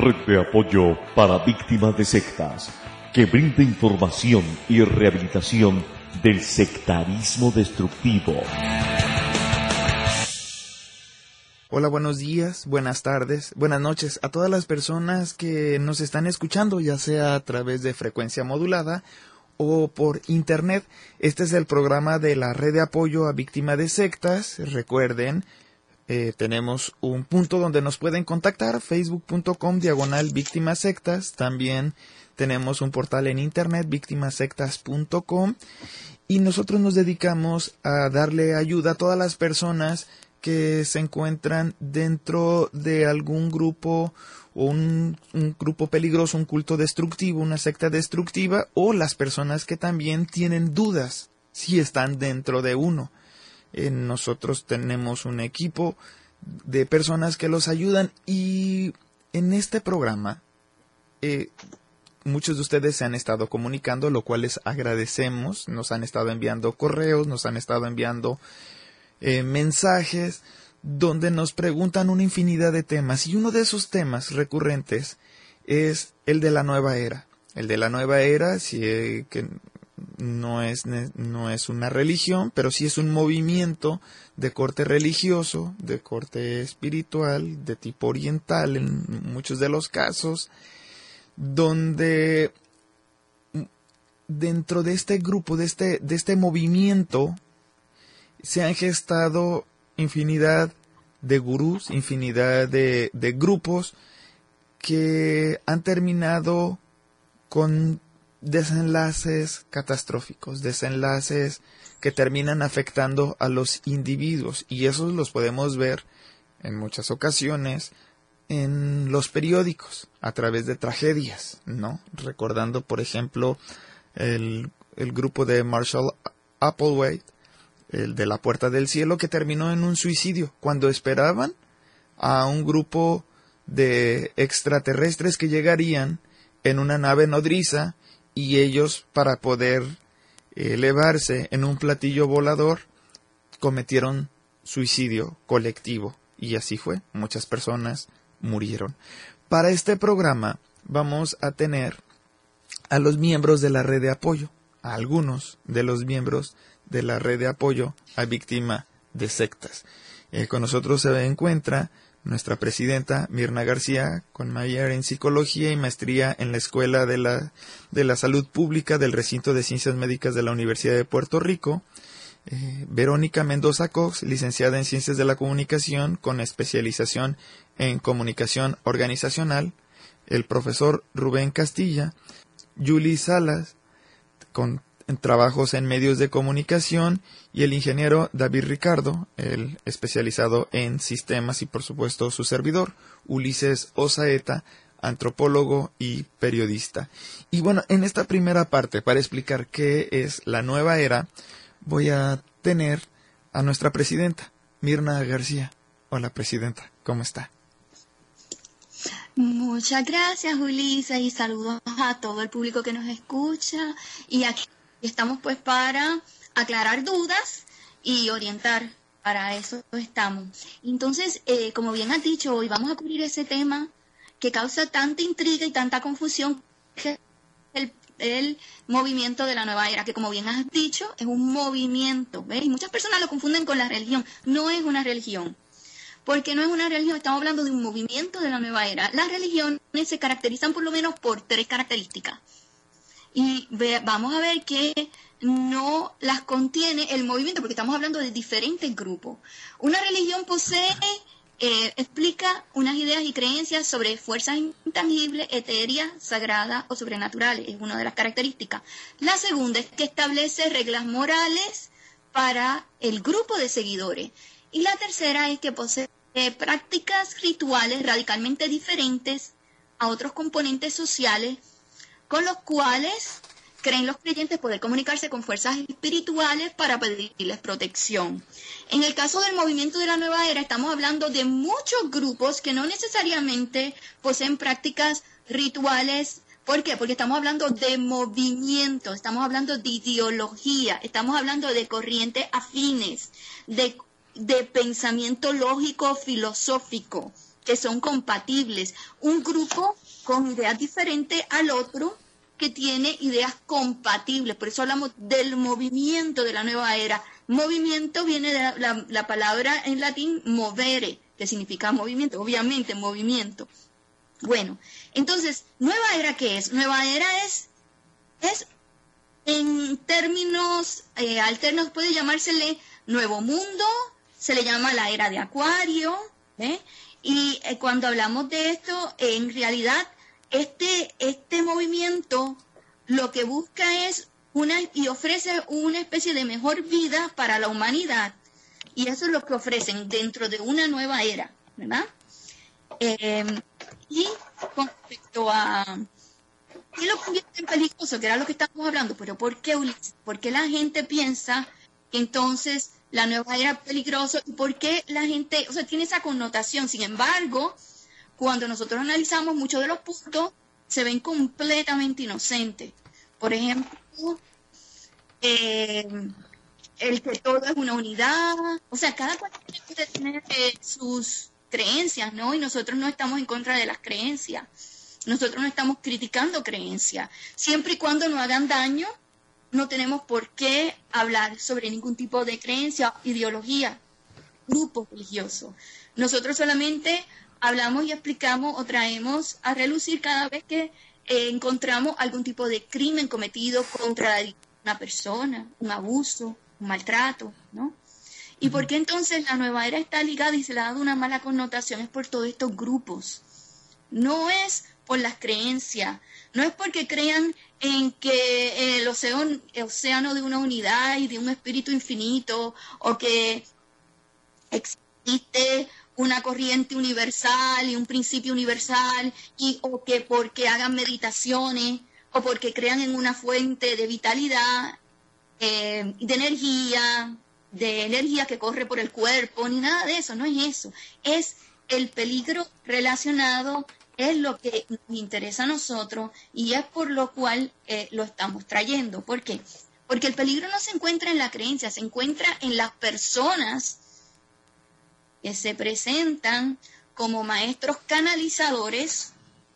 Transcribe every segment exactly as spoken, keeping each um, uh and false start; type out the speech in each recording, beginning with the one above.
red de apoyo para víctimas de sectas, que brinda información y rehabilitación del sectarismo destructivo. Hola, buenos días, buenas tardes, buenas noches a todas las personas que nos están escuchando, ya sea a través de frecuencia modulada o por internet. Este es el programa de la red de apoyo a víctimas de sectas. Recuerden, eh, tenemos un punto donde nos pueden contactar, facebook punto com diagonal víctimas sectas. También tenemos un portal en internet, víctimas sectas punto com, y nosotros nos dedicamos a darle ayuda a todas las personas que se encuentran dentro de algún grupo o un, un grupo peligroso, un culto destructivo, una secta destructiva, o las personas que también tienen dudas si están dentro de uno. Eh, nosotros tenemos un equipo de personas que los ayudan, y en este programa eh, muchos de ustedes se han estado comunicando, lo cual les agradecemos. Nos han estado enviando correos, nos han estado enviando Eh, mensajes donde nos preguntan una infinidad de temas, y uno de esos temas recurrentes es el de la nueva era. El de la nueva era, sí, eh, que no es, no es una religión, pero sí es un movimiento de corte religioso, de corte espiritual, de tipo oriental en muchos de los casos, donde dentro de este grupo, de este, de este movimiento, se han gestado infinidad de gurús, infinidad de, de grupos que han terminado con desenlaces catastróficos, desenlaces que terminan afectando a los individuos, y esos los podemos ver en muchas ocasiones en los periódicos a través de tragedias, ¿no? Recordando, por ejemplo, el, el grupo de Marshall Applewhite, el de la Puerta del Cielo, que terminó en un suicidio, cuando esperaban a un grupo de extraterrestres que llegarían en una nave nodriza, y ellos, para poder elevarse en un platillo volador, cometieron suicidio colectivo, y así fue, muchas personas murieron. Para este programa vamos a tener a los miembros de la red de apoyo, a algunos de los miembros de la red de apoyo a víctimas de sectas. Eh, con nosotros se encuentra nuestra presidenta Mirna García, con máster en psicología y maestría en la Escuela de la, de la Salud Pública del Recinto de Ciencias Médicas de la Universidad de Puerto Rico. Eh, Verónica Mendoza Cox, licenciada en Ciencias de la Comunicación con especialización en Comunicación Organizacional. El profesor Rubén Castilla. Yuli Salas, con en trabajos en medios de comunicación, y el ingeniero David Ricardo, el especializado en sistemas, y por supuesto su servidor, Ulises Osaeta, antropólogo y periodista. Y bueno, en esta primera parte, para explicar qué es la nueva era, voy a tener a nuestra presidenta, Mirna García. Hola, presidenta, ¿cómo está? Muchas gracias, Ulises, y saludos a todo el público que nos escucha, y aquí estamos pues para aclarar dudas y orientar. Para eso estamos. Entonces, eh, como bien has dicho, hoy vamos a cubrir ese tema que causa tanta intriga y tanta confusión, que es el, el movimiento de la nueva era, que como bien has dicho, es un movimiento, ¿ves? Y muchas personas lo confunden con la religión. No es una religión. Porque no es una religión, estamos hablando de un movimiento de la nueva era. Las religiones se caracterizan por lo menos por tres características. Y ve, vamos a ver que no las contiene el movimiento, porque estamos hablando de diferentes grupos. Una religión posee, eh, explica unas ideas y creencias sobre fuerzas intangibles, etéreas, sagradas o sobrenaturales. Es una de las características. La segunda es que establece reglas morales para el grupo de seguidores. Y la tercera es que posee prácticas rituales radicalmente diferentes a otros componentes sociales, con los cuales creen los creyentes poder comunicarse con fuerzas espirituales para pedirles protección. En el caso del movimiento de la nueva era, estamos hablando de muchos grupos que no necesariamente poseen prácticas rituales. ¿Por qué? Porque estamos hablando de movimiento, estamos hablando de ideología, estamos hablando de corrientes afines, de, de pensamiento lógico filosófico. que son compatibles. Un grupo con ideas diferentes al otro que tiene ideas compatibles. Por eso hablamos del movimiento de la nueva era. Movimiento viene de la, la, la palabra en latín movere, que significa movimiento, obviamente movimiento. Bueno, entonces, ¿nueva era qué es? Nueva era es, es en términos eh, alternos, puede llamársele nuevo mundo, se le llama la era de Acuario, ¿eh? Y eh, cuando hablamos de esto, eh, en realidad, este, este movimiento lo que busca es una y ofrece una especie de mejor vida para la humanidad, y eso es lo que ofrecen dentro de una nueva era, ¿verdad? Eh, y con respecto a ¿qué lo convierte en peligroso? Que era lo que estábamos hablando, pero ¿por qué, Ulises? ¿Por qué la gente piensa que entonces la nueva era es peligroso? ¿Y por qué la gente, o sea, tiene esa connotación? Sin embargo, cuando nosotros analizamos muchos de los puntos, se ven completamente inocentes. Por ejemplo, eh, el que todo es una unidad, o sea, cada cual puede tener eh, sus creencias, ¿no? Y nosotros no estamos en contra de las creencias, nosotros no estamos criticando creencias, siempre y cuando no hagan daño, no tenemos por qué hablar sobre ningún tipo de creencia, ideología, grupo religioso. Nosotros solamente hablamos y explicamos o traemos a relucir cada vez que eh, encontramos algún tipo de crimen cometido contra una persona, un abuso, un maltrato, ¿no? ¿Y por qué entonces la nueva era está ligada y se le ha dado una mala connotación? Es por todos estos grupos. No es por las creencias, no es porque crean en que el océano, el océano de una unidad y de un espíritu infinito, o que existe una corriente universal y un principio universal, y, o que porque hagan meditaciones, o porque crean en una fuente de vitalidad, eh, de energía, de energía que corre por el cuerpo, ni nada de eso, no es eso. Es el peligro relacionado, es lo que nos interesa a nosotros, y es por lo cual eh, lo estamos trayendo. ¿Por qué? Porque el peligro no se encuentra en la creencia, se encuentra en las personas que se presentan como maestros canalizadores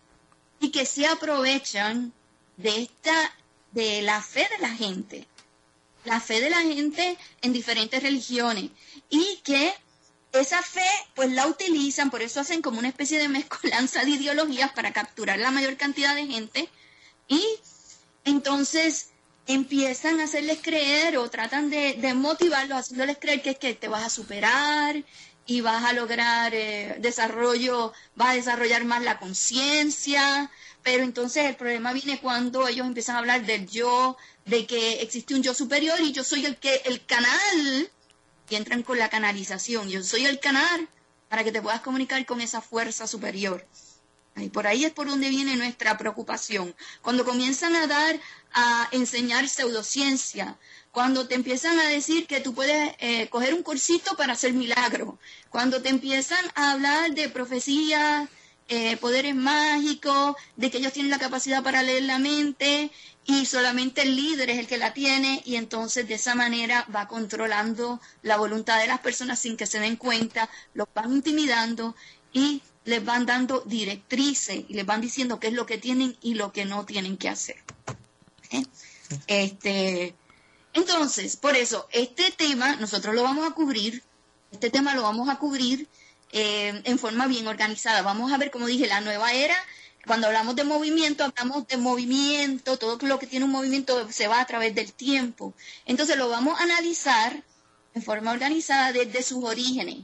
y que se aprovechan de esta, de la fe de la gente, la fe de la gente en diferentes religiones, y que esa fe pues la utilizan, por eso hacen como una especie de mezcolanza de ideologías para capturar la mayor cantidad de gente, y entonces empiezan a hacerles creer o tratan de, de motivarlos, haciéndoles creer que es que te vas a superar y vas a lograr eh, desarrollo, vas a desarrollar más la conciencia. Pero entonces el problema viene cuando ellos empiezan a hablar del yo, de que existe un yo superior y yo soy el que el canal, y entran con la canalización. Yo soy el canal para que te puedas comunicar con esa fuerza superior. Y por ahí es por donde viene nuestra preocupación. Cuando comienzan a dar, a enseñar pseudociencia, cuando te empiezan a decir que tú puedes eh, coger un cursito para hacer milagro, cuando te empiezan a hablar de profecías, Eh, poderes mágicos, de que ellos tienen la capacidad para leer la mente y solamente el líder es el que la tiene, y entonces de esa manera va controlando la voluntad de las personas sin que se den cuenta, los van intimidando y les van dando directrices y les van diciendo qué es lo que tienen y lo que no tienen que hacer. ¿Eh? Este, entonces, por eso, este tema nosotros lo vamos a cubrir, este tema lo vamos a cubrir Eh, en forma bien organizada. Vamos a ver, como dije, la nueva era. Cuando hablamos de movimiento, hablamos de movimiento, todo lo que tiene un movimiento se va a través del tiempo. Entonces lo vamos a analizar en forma organizada desde sus orígenes.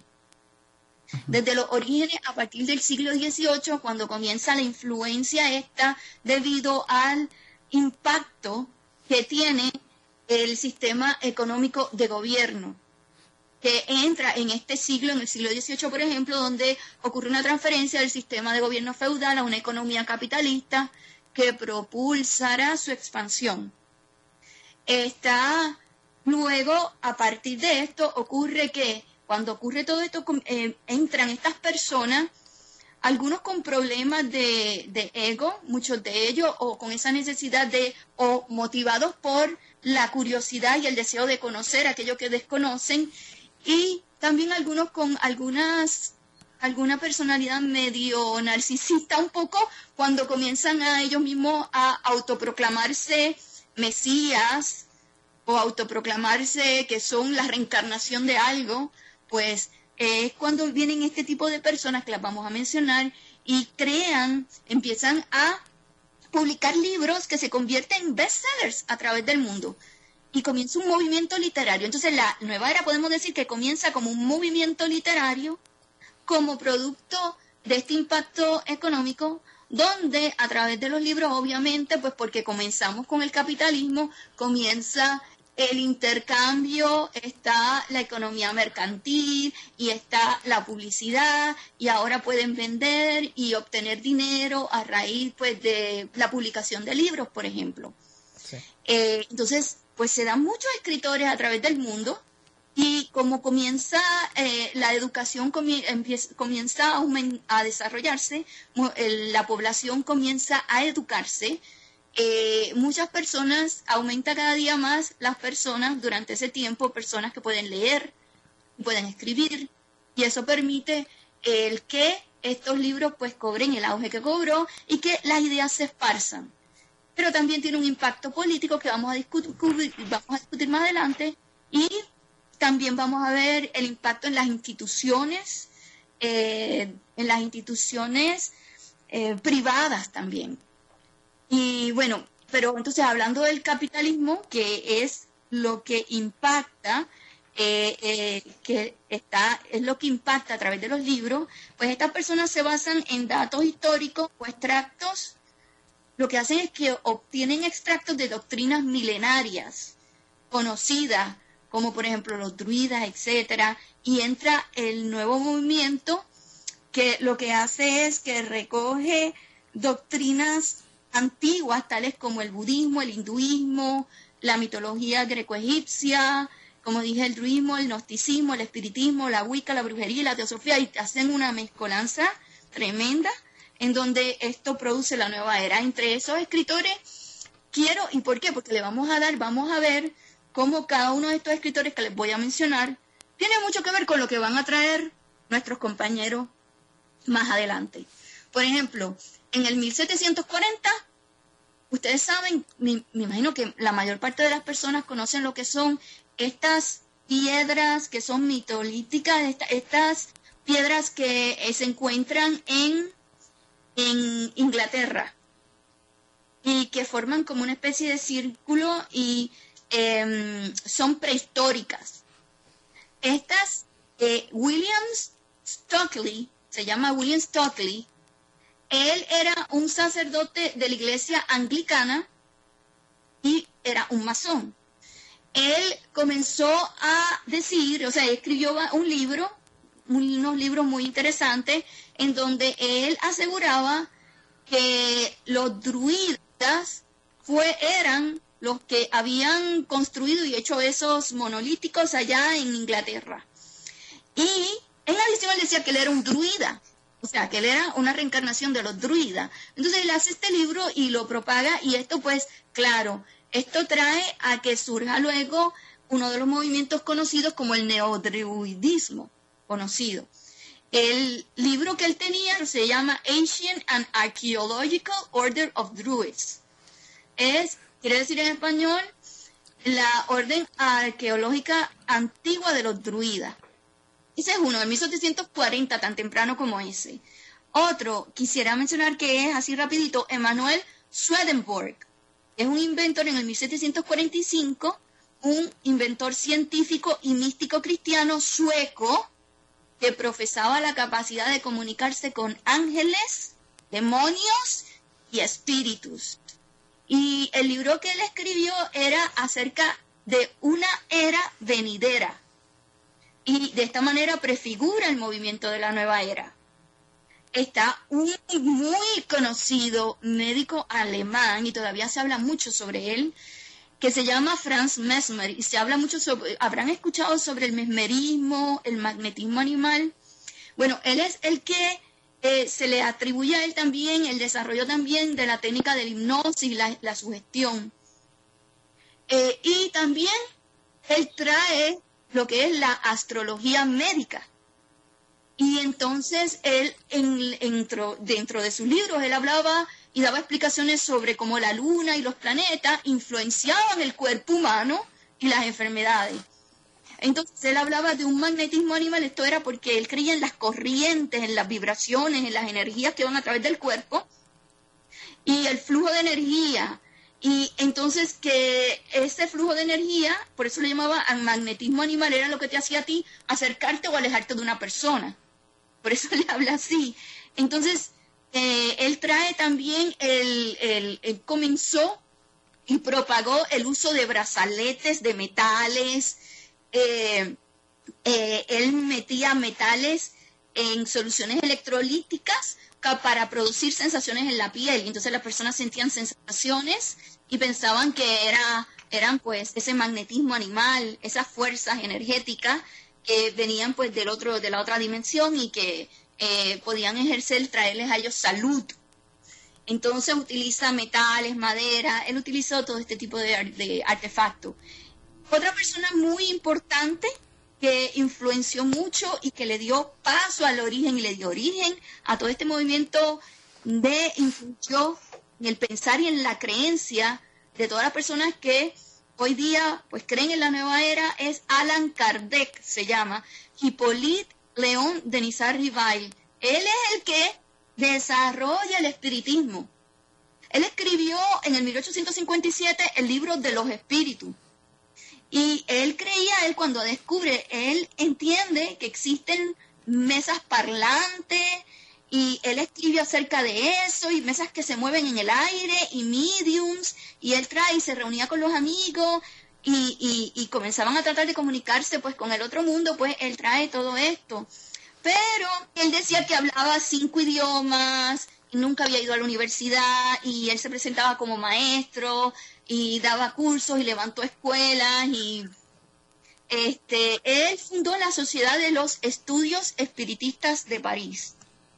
Desde los orígenes a partir del siglo dieciocho, cuando comienza la influencia esta debido al impacto que tiene el sistema económico de gobierno, que entra en este siglo, en el siglo dieciocho, por ejemplo, donde ocurre una transferencia del sistema de gobierno feudal a una economía capitalista que propulsará su expansión. Está, luego, a partir de esto, ocurre que cuando ocurre todo esto, eh, entran estas personas, algunos con problemas de, de ego, muchos de ellos, o con esa necesidad de, o motivados por la curiosidad y el deseo de conocer aquello que desconocen, y también algunos con algunas alguna personalidad medio narcisista un poco cuando comienzan a ellos mismos a autoproclamarse mesías o autoproclamarse que son la reencarnación de algo, pues eh, es cuando vienen este tipo de personas que las vamos a mencionar y crean, empiezan a publicar libros que se convierten en bestsellers a través del mundo. Y comienza un movimiento literario. Entonces la nueva era podemos decir que comienza como un movimiento literario como producto de este impacto económico, donde a través de los libros, obviamente, pues porque comenzamos con el capitalismo, comienza el intercambio, está la economía mercantil y está la publicidad, y ahora pueden vender y obtener dinero a raíz pues de la publicación de libros, por ejemplo. Sí. Eh, entonces, pues se dan muchos escritores a través del mundo, y como comienza eh, la educación comie empieza, comienza a, a desarrollarse, la población comienza a educarse, eh, muchas personas, aumenta cada día más las personas durante ese tiempo, personas que pueden leer, pueden escribir, y eso permite el que estos libros pues cobren el auge que cobró y que las ideas se esparzan. Pero también tiene un impacto político que vamos a discutir, vamos a discutir más adelante, y también vamos a ver el impacto en las instituciones, eh, en las instituciones eh, privadas también. Y bueno, pero entonces hablando del capitalismo, que es lo que impacta, eh, eh, que está, es lo que impacta a través de los libros, pues estas personas se basan en datos históricos o extractos. Lo que hacen es que obtienen extractos de doctrinas milenarias, conocidas, como por ejemplo los druidas, etcétera, y entra el nuevo movimiento que lo que hace es que recoge doctrinas antiguas, tales como el budismo, el hinduismo, la mitología greco-egipcia, como dije, el druidismo, el gnosticismo, el espiritismo, la wicca, la brujería y la teosofía, y hacen una mezcolanza tremenda en donde esto produce la nueva era. Entre esos escritores quiero, ¿y por qué? Porque le vamos a dar, vamos a ver cómo cada uno de estos escritores que les voy a mencionar tiene mucho que ver con lo que van a traer nuestros compañeros más adelante. Por ejemplo, en el mil setecientos cuarenta, ustedes saben, me, me imagino que la mayor parte de las personas conocen lo que son estas piedras que son mitolíticas, esta, estas piedras que eh, se encuentran en, en Inglaterra y que forman como una especie de círculo y eh, son prehistóricas. Estas, eh, William Stockley, se llama William Stockley, él era un sacerdote de la iglesia anglicana y era un masón. Él comenzó a decir, o sea, escribió un libro, unos libros muy interesantes, en donde él aseguraba que los druidas fue, eran los que habían construido y hecho esos monolíticos allá en Inglaterra. Y en adición él decía que él era un druida, o sea, que él era una reencarnación de los druidas. Entonces él hace este libro y lo propaga, y esto pues, claro, esto trae a que surja luego uno de los movimientos conocidos como el neodruidismo, conocido. El libro que él tenía se llama Ancient and Archaeological Order of Druids. Es, quiere decir en español, la orden arqueológica antigua de los druidas. Ese es uno, de mil setecientos cuarenta, tan temprano como ese. Otro, quisiera mencionar que es, así rapidito, Emanuel Swedenborg. Es un inventor en el mil setecientos cuarenta y cinco, un inventor científico y místico cristiano sueco que profesaba la capacidad de comunicarse con ángeles, demonios y espíritus. Y el libro que él escribió era acerca de una era venidera. Y de esta manera prefigura el movimiento de la nueva era. Está un muy conocido médico alemán, y todavía se habla mucho sobre él, que se llama Franz Mesmer, y se habla mucho sobre, habrán escuchado sobre el mesmerismo, el magnetismo animal. Bueno, él es el que eh, se le atribuye a él también el desarrollo también de la técnica de la hipnosis, la, la sugestión. Eh, y también él trae lo que es la astrología médica. Y entonces él, en, dentro, dentro de sus libros, él hablaba y daba explicaciones sobre cómo la luna y los planetas influenciaban el cuerpo humano y las enfermedades. Entonces él hablaba de un magnetismo animal. Esto era porque él creía en las corrientes, en las vibraciones, en las energías que van a través del cuerpo y el flujo de energía. Y entonces que ese flujo de energía, por eso le llamaba al magnetismo animal, era lo que te hacía a ti acercarte o alejarte de una persona. Por eso le habla así. Entonces, eh, él trae también, el, el, él comenzó y propagó el uso de brazaletes de metales. Eh, eh, él metía metales en soluciones electrolíticas para producir sensaciones en la piel. Y entonces las personas sentían sensaciones y pensaban que era, eran pues ese magnetismo animal, esas fuerzas energéticas que venían pues del otro, de la otra dimensión y que eh, podían ejercer, traerles a ellos salud. Entonces utiliza metales, madera, él utilizó todo este tipo de, de artefactos. Otra persona muy importante que influenció mucho y que le dio paso al origen y le dio origen a todo este movimiento de influyó en el pensar y en la creencia de todas las personas que hoy día pues creen en la nueva era, es Alan Kardec, se llama, Hippolyte Léon Denisard Rivail. Él es el que desarrolla el espiritismo. Él escribió en el mil ochocientos cincuenta y siete el libro de los espíritus. Y él creía, él cuando descubre, él entiende que existen mesas parlantes y él escribió acerca de eso y mesas que se mueven en el aire y mediums, y él trae y se reunía con los amigos y, y, y comenzaban a tratar de comunicarse pues con el otro mundo, pues él trae todo esto. Pero él decía que hablaba cinco idiomas, nunca había ido a la universidad y él se presentaba como maestro y daba cursos y levantó escuelas y este, él fundó la Sociedad de los Estudios Espiritistas de París.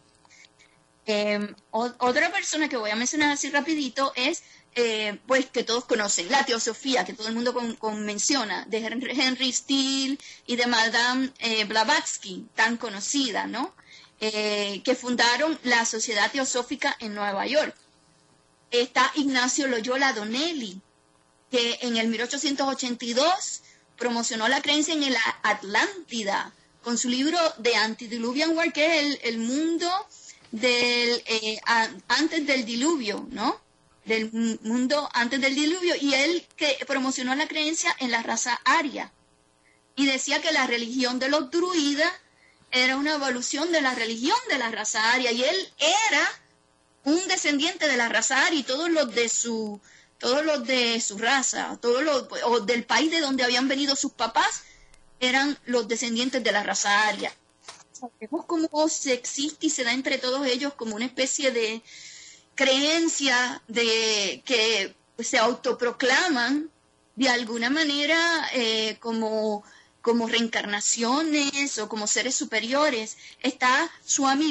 Eh, o, otra persona que voy a mencionar así rapidito es, eh, pues que todos conocen, la Teosofía, que todo el mundo con, con menciona, de Henry, Henry Steele y de Madame eh, Blavatsky, tan conocida, ¿no? Eh, que fundaron la Sociedad Teosófica en Nueva York. Está Ignacio Loyola Donnelly, que en el mil ochocientos ochenta y dos promocionó la creencia en la Atlántida, con su libro The Antediluvian World, que es el, el mundo del eh, a, antes del diluvio, ¿no? Del mundo antes del diluvio, y él que promocionó la creencia en la raza aria, y decía que la religión de los druidas era una evolución de la religión de la raza aria, y él era un descendiente de la raza aria, y todos los de su, todos los de su raza, todos los, o del país de donde habían venido sus papás, eran los descendientes de la raza aria. Vemos cómo se existe y se da entre todos ellos como una especie de creencia de que se autoproclaman de alguna manera eh, como, como reencarnaciones o como seres superiores. Está Swami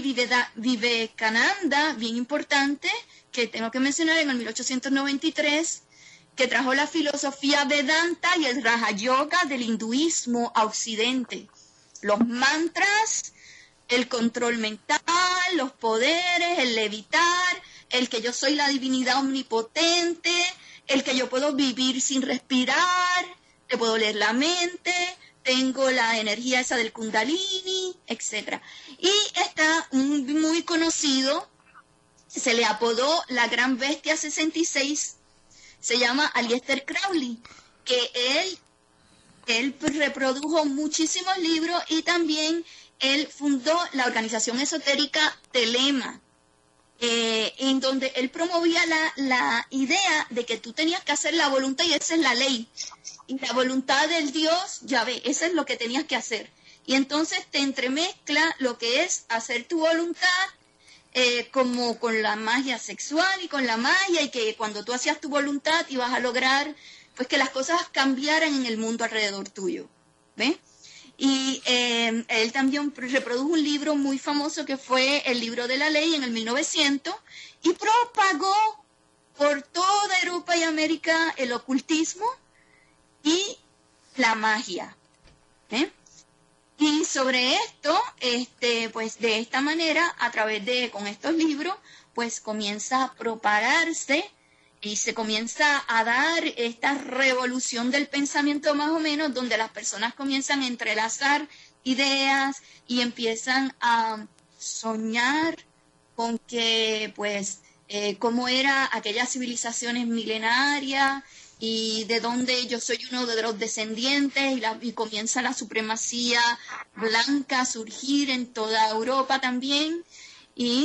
Vivekananda, bien importante, que tengo que mencionar, en el mil ochocientos noventa y tres, que trajo la filosofía Vedanta y el Raja Yoga del hinduismo a Occidente. Los mantras, el control mental, los poderes, el levitar, el que yo soy la divinidad omnipotente, el que yo puedo vivir sin respirar, te puedo leer la mente, tengo la energía esa del Kundalini, etcétera. Y está un muy conocido, se le apodó la Gran Bestia sesenta y seis, se llama Aleister Crowley, que él, él reprodujo muchísimos libros y también él fundó la organización esotérica Telema, eh, en donde él promovía la, la idea de que tú tenías que hacer la voluntad y esa es la ley. Y la voluntad del Dios, ya ve, eso es lo que tenías que hacer. Y entonces te entremezcla lo que es hacer tu voluntad eh, como con la magia sexual y con la magia, y que cuando tú hacías tu voluntad ibas a lograr pues que las cosas cambiaran en el mundo alrededor tuyo. ¿Ves? Y eh, él también reprodujo un libro muy famoso que fue El Libro de la Ley en el mil novecientos y propagó por toda Europa y América el ocultismo y la magia. ¿eh? Y sobre esto, este, pues de esta manera, a través de, con estos libros, pues comienza a propagarse y se comienza a dar esta revolución del pensamiento más o menos, donde las personas comienzan a entrelazar ideas y empiezan a soñar con que, pues, eh, cómo eran aquellas civilizaciones milenarias y de dónde yo soy uno de los descendientes, y, la, y comienza la supremacía blanca a surgir en toda Europa también, y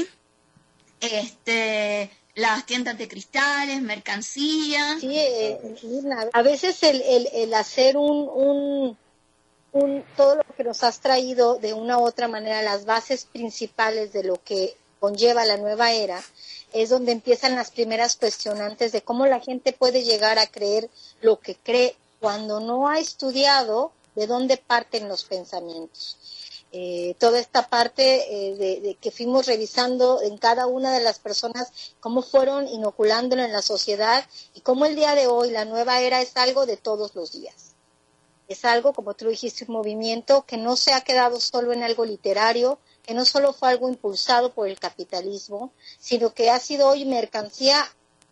este las tiendas de cristales, mercancía. Sí, eh, a veces el, el, el hacer un, un, un, todo lo que nos has traído de una u otra manera, las bases principales de lo que conlleva la nueva era, es donde empiezan las primeras cuestionantes de cómo la gente puede llegar a creer lo que cree cuando no ha estudiado de dónde parten los pensamientos. Eh, toda esta parte eh, de, de que fuimos revisando en cada una de las personas, cómo fueron inoculándolo en la sociedad y cómo el día de hoy la nueva era es algo de todos los días. Es algo, como tú dijiste, un movimiento que no se ha quedado solo en algo literario, que no solo fue algo impulsado por el capitalismo, sino que ha sido hoy mercancía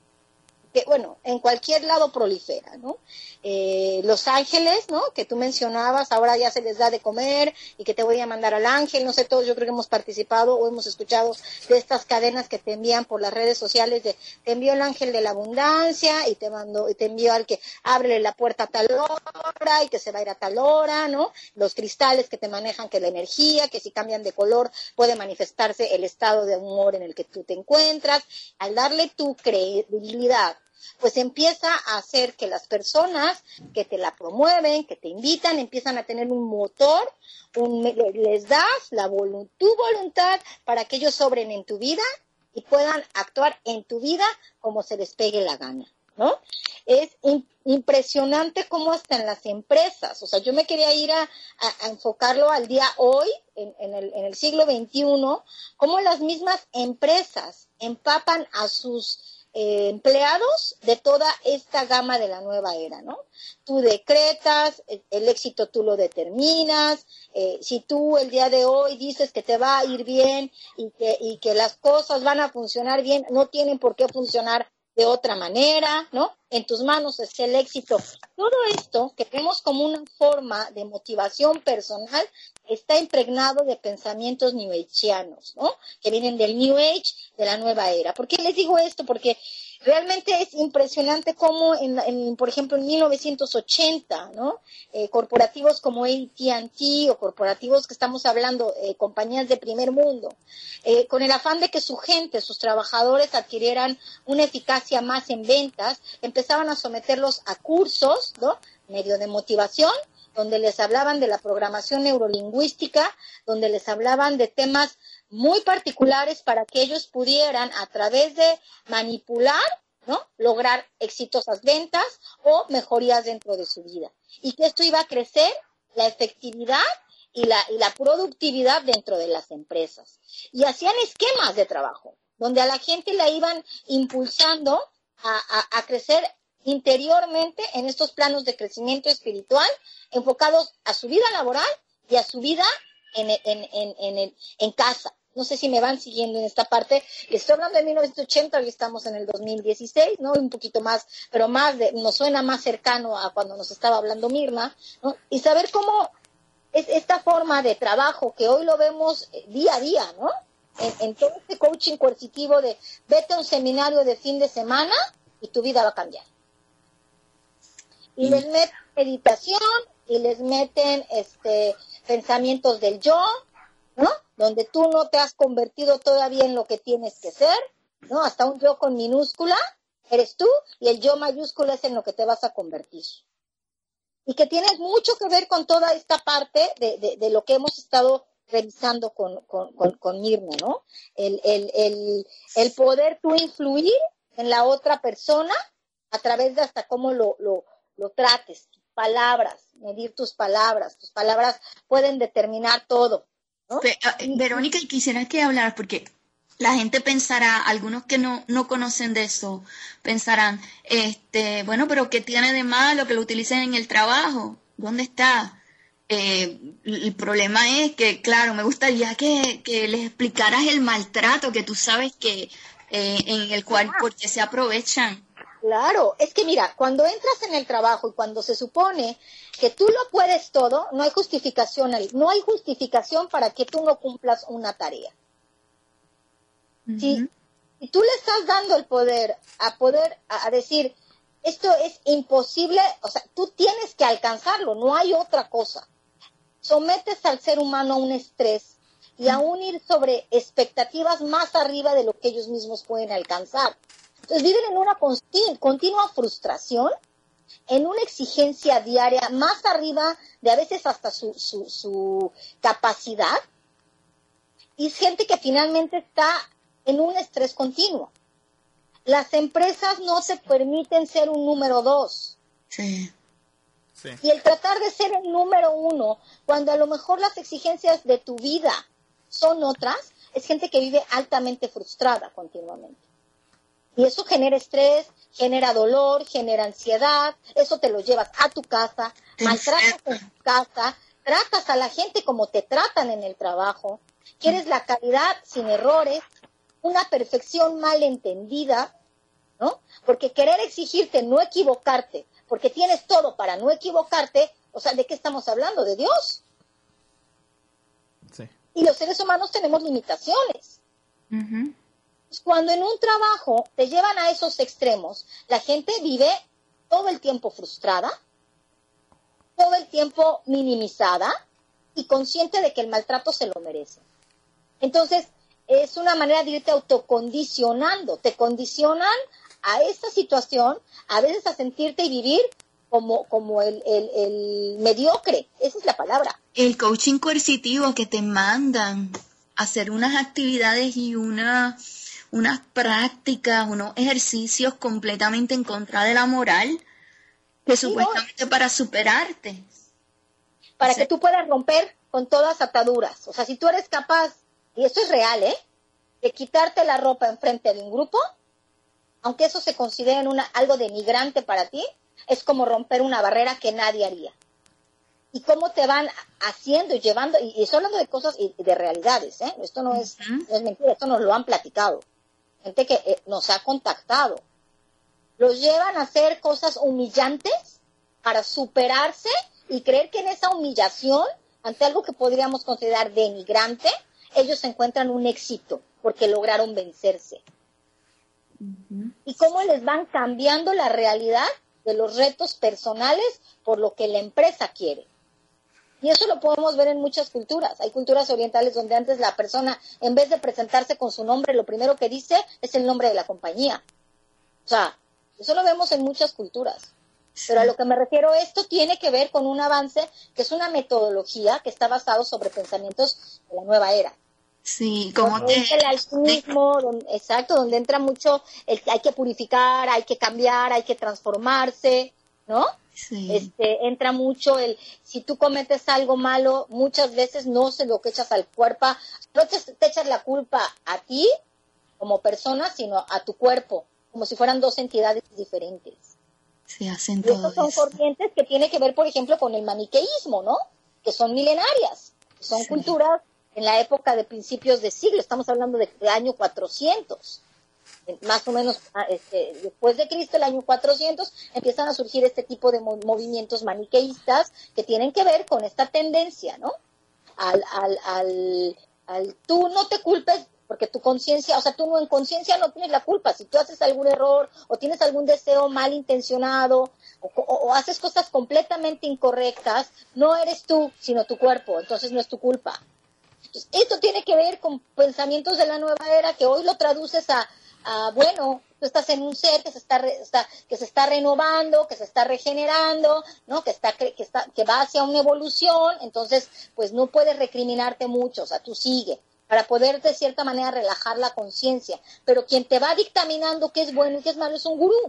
que, bueno, en cualquier lado prolifera, ¿no? Eh, los ángeles, ¿no?, que tú mencionabas, ahora ya se les da de comer y que te voy a mandar al ángel, no sé, todos yo creo que hemos participado o hemos escuchado de estas cadenas que te envían por las redes sociales de te envío el ángel de la abundancia y te mando, y te envío al que ábrele la puerta a tal hora y que se va a ir a tal hora, ¿no? Los cristales que te manejan que la energía, que si cambian de color puede manifestarse el estado de humor en el que tú te encuentras. Al darle tu credibilidad, pues empieza a hacer que las personas que te la promueven, que te invitan, empiezan a tener un motor, un, les das la volu- tu voluntad para que ellos sobren en tu vida y puedan actuar en tu vida como se les pegue la gana, ¿no? Es in, impresionante cómo hasta en las empresas, o sea, yo me quería ir a, a, a enfocarlo al día hoy, en, en, el, en el siglo veintiuno, cómo las mismas empresas empapan a sus Eh, empleados de toda esta gama de la nueva era, ¿no? Tú decretas, el, el éxito tú lo determinas, eh, si tú el día de hoy dices que te va a ir bien y que, y que las cosas van a funcionar bien, no tienen por qué funcionar de otra manera, ¿no? En tus manos es el éxito. Todo esto que vemos como una forma de motivación personal está impregnado de pensamientos new ageanos, ¿no? Que vienen del New Age, de la nueva era. ¿Por qué les digo esto? Porque realmente es impresionante cómo, en, en, por ejemplo, en mil novecientos ochenta, ¿no? Eh, corporativos como A T and T o corporativos que estamos hablando, eh, compañías de primer mundo, eh, con el afán de que su gente, sus trabajadores adquirieran una eficacia más en ventas, empezaban a someterlos a cursos, ¿no? Medio de motivación, donde les hablaban de la programación neurolingüística, donde les hablaban de temas muy particulares para que ellos pudieran, a través de manipular, ¿no?, lograr exitosas ventas o mejorías dentro de su vida. Y que esto iba a crecer la efectividad y la, y la productividad dentro de las empresas. Y hacían esquemas de trabajo, donde a la gente la iban impulsando a, a, a crecer interiormente en estos planos de crecimiento espiritual, enfocados a su vida laboral y a su vida en, en, en, en, en, en casa. No sé si me van siguiendo en esta parte. Les estoy hablando de mil novecientos ochenta, hoy estamos en el dos mil dieciséis, ¿no? Un poquito más, pero más de, nos suena más cercano a cuando nos estaba hablando Mirna, ¿no? Y saber cómo es esta forma de trabajo que hoy lo vemos día a día, ¿no? En, en todo este coaching coercitivo de vete a un seminario de fin de semana y tu vida va a cambiar. Y les meten meditación y les meten este pensamientos del yo, ¿no? Donde tú no te has convertido todavía en lo que tienes que ser, ¿no? Hasta un yo con minúscula eres tú y el yo mayúscula es en lo que te vas a convertir. Y que tienes mucho que ver con toda esta parte de, de, de lo que hemos estado revisando con, con, con, con Mirna, ¿no? El, el, el, el poder tú influir en la otra persona a través de hasta cómo lo, lo lo trates, tus palabras, medir tus palabras, tus palabras pueden determinar todo, ¿no? Pero, uh, Verónica, quisiera que hablaras, porque la gente pensará, algunos que no, no conocen de eso, pensarán, este, bueno, pero ¿qué tiene de malo que lo utilicen en el trabajo? ¿Dónde está? Eh, el problema es que, claro, me gustaría que, que les explicaras el maltrato que tú sabes que eh, en el cual, porque se aprovechan. Claro, es que mira, cuando entras en el trabajo y cuando se supone que tú lo puedes todo, no hay justificación ahí, no hay justificación para que tú no cumplas una tarea. Uh-huh. Si, si tú le estás dando el poder a poder, a, a decir, esto es imposible, o sea, tú tienes que alcanzarlo, no hay otra cosa. Sometes al ser humano a un estrés y a un ir sobre expectativas más arriba de lo que ellos mismos pueden alcanzar. Entonces viven en una continu- continua frustración, en una exigencia diaria más arriba de a veces hasta su, su, su capacidad, y es gente que finalmente está en un estrés continuo. Las empresas no se permiten ser un número dos. Sí. Sí. Y el tratar de ser el número uno, cuando a lo mejor las exigencias de tu vida son otras, es gente que vive altamente frustrada continuamente. Y eso genera estrés, genera dolor, genera ansiedad, eso te lo llevas a tu casa, maltratas en tu casa, tratas a la gente como te tratan en el trabajo, quieres la calidad sin errores, una perfección mal entendida, ¿no? Porque querer exigirte no equivocarte, porque tienes todo para no equivocarte, o sea, ¿de qué estamos hablando? ¿De Dios? Sí. Y los seres humanos tenemos limitaciones. Uh-huh. Cuando en un trabajo te llevan a esos extremos, la gente vive todo el tiempo frustrada, todo el tiempo minimizada y consciente de que el maltrato se lo merece. Entonces, es una manera de irte autocondicionando. Te condicionan a esta situación, a veces a sentirte y vivir como, como el, el, el mediocre. Esa es la palabra. El coaching coercitivo que te mandan a hacer unas actividades y una, unas prácticas, unos ejercicios completamente en contra de la moral, que Sí, supuestamente no, para superarte. para Sí. que tú puedas romper con todas ataduras. O sea, si tú eres capaz, y esto es real, ¿eh?, de quitarte la ropa enfrente de un grupo, aunque eso se considere una, algo denigrante para ti, es como romper una barrera que nadie haría. Y cómo te van haciendo y llevando, y, y estoy hablando de cosas y de realidades, ¿eh? Esto no es, Uh-huh. no es mentira, esto nos lo han platicado. Gente que eh, nos ha contactado. Los llevan a hacer cosas humillantes para superarse y creer que en esa humillación, ante algo que podríamos considerar denigrante, ellos encuentran un éxito porque lograron vencerse. Uh-huh. Y cómo les van cambiando la realidad de los retos personales por lo que la empresa quiere. Y eso lo podemos ver en muchas culturas. Hay culturas orientales donde antes la persona, en vez de presentarse con su nombre, lo primero que dice es el nombre de la compañía. O sea, eso lo vemos en muchas culturas. Pero a lo que me refiero, esto tiene que ver con un avance que es una metodología que está basado sobre pensamientos de la nueva era. Sí, como Donde te... entra el alquimismo, donde, exacto, donde entra mucho el que hay que purificar, hay que cambiar, hay que transformarse, ¿no? Sí. Este, entra mucho el, si tú cometes algo malo, muchas veces no se lo que echas al cuerpo, no te, te echas la culpa a ti como persona, sino a tu cuerpo, como si fueran dos entidades diferentes. Se hacen Y todo estos son eso. corrientes que tienen que ver, por ejemplo, con el maniqueísmo, ¿no? Que son milenarias, que son Sí. culturas en la época de principios de siglo, estamos hablando de, de año cuatrocientos, más o menos este, después de Cristo, el año cuatrocientos, empiezan a surgir este tipo de mo- movimientos maniqueístas que tienen que ver con esta tendencia, ¿no? Al, al, al, al tú no te culpes, porque tu conciencia, o sea, tú no en conciencia no tienes la culpa. Si tú haces algún error o tienes algún deseo malintencionado o, o, o haces cosas completamente incorrectas, no eres tú, sino tu cuerpo, entonces no es tu culpa. Entonces, esto tiene que ver con pensamientos de la nueva era que hoy lo traduces a, a bueno, tú estás en un ser que se está, re, está que se está renovando, que se está regenerando, ¿no? Que está que está que va hacia una evolución, entonces pues no puedes recriminarte mucho, o sea, tú sigue para poder de cierta manera relajar la conciencia, pero quien te va dictaminando qué es bueno y qué es malo es un gurú.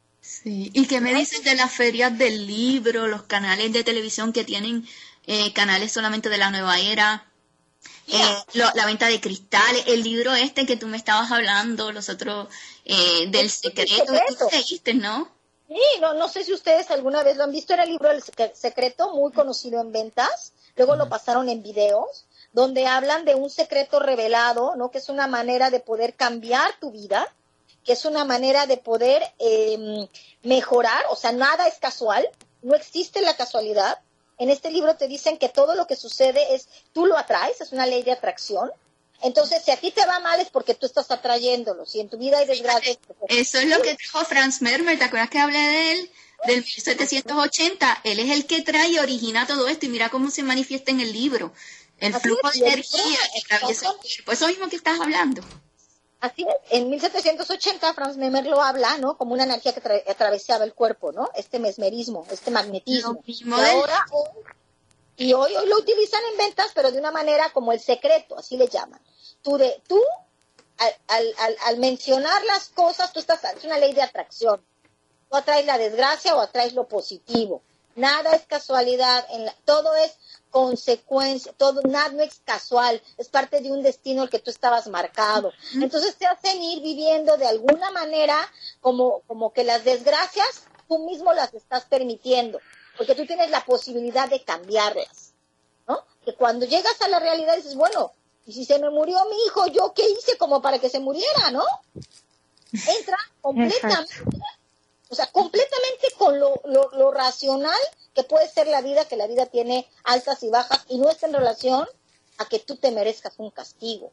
Sí. ¿Y qué me dices de las ferias del libro, los canales de televisión que tienen eh, canales solamente de la nueva era? Eh, lo, la venta de cristales, el libro este que tú me estabas hablando, los otros, eh, del secreto, que tú leíste, ¿no? Sí, no, no sé si ustedes alguna vez lo han visto, era el libro El Secreto, muy conocido en ventas, luego lo pasaron en videos, donde hablan de un secreto revelado, ¿no? Que es una manera de poder cambiar tu vida, que es una manera de poder eh, mejorar, o sea, nada es casual, no existe la casualidad. En este libro te dicen que todo lo que sucede es, tú lo atraes, es una ley de atracción. Entonces, si a ti te va mal es porque tú estás atrayéndolo. Si en tu vida hay desgracias... Eso es lo que dijo Franz Mermer, ¿te acuerdas que hablé de él? Del mil setecientos ochenta. Él es el que trae y origina todo esto y mira cómo se manifiesta en el libro. El Así flujo es, de y el energía flujo, que atraviesa el cuerpo. Eso mismo que estás hablando. Así es, en mil setecientos ochenta Franz Mermer lo habla, ¿no? Como una energía que tra- atravesaba el cuerpo, ¿no? Este mesmerismo, este magnetismo. Lo mismo Y del- ahora, hoy, y hoy, hoy lo utilizan en ventas, pero de una manera como el secreto, así le llaman. Tú, de, tú al, al, al, al mencionar las cosas, tú estás, es una ley de atracción. Tú atraes la desgracia o atraes lo positivo. Nada es casualidad, en la, todo es consecuencia, todo, nada no es casual, es parte de un destino al que tú estabas marcado. Entonces te hacen ir viviendo de alguna manera como, como que las desgracias tú mismo las estás permitiendo, porque tú tienes la posibilidad de cambiarlas, ¿no? Que cuando llegas a la realidad dices, bueno, y si se me murió mi hijo, ¿yo qué hice como para que se muriera, no? Entra completamente, o sea, completamente con lo, lo, lo racional que puede ser la vida, que la vida tiene altas y bajas, y no está en relación a que tú te merezcas un castigo.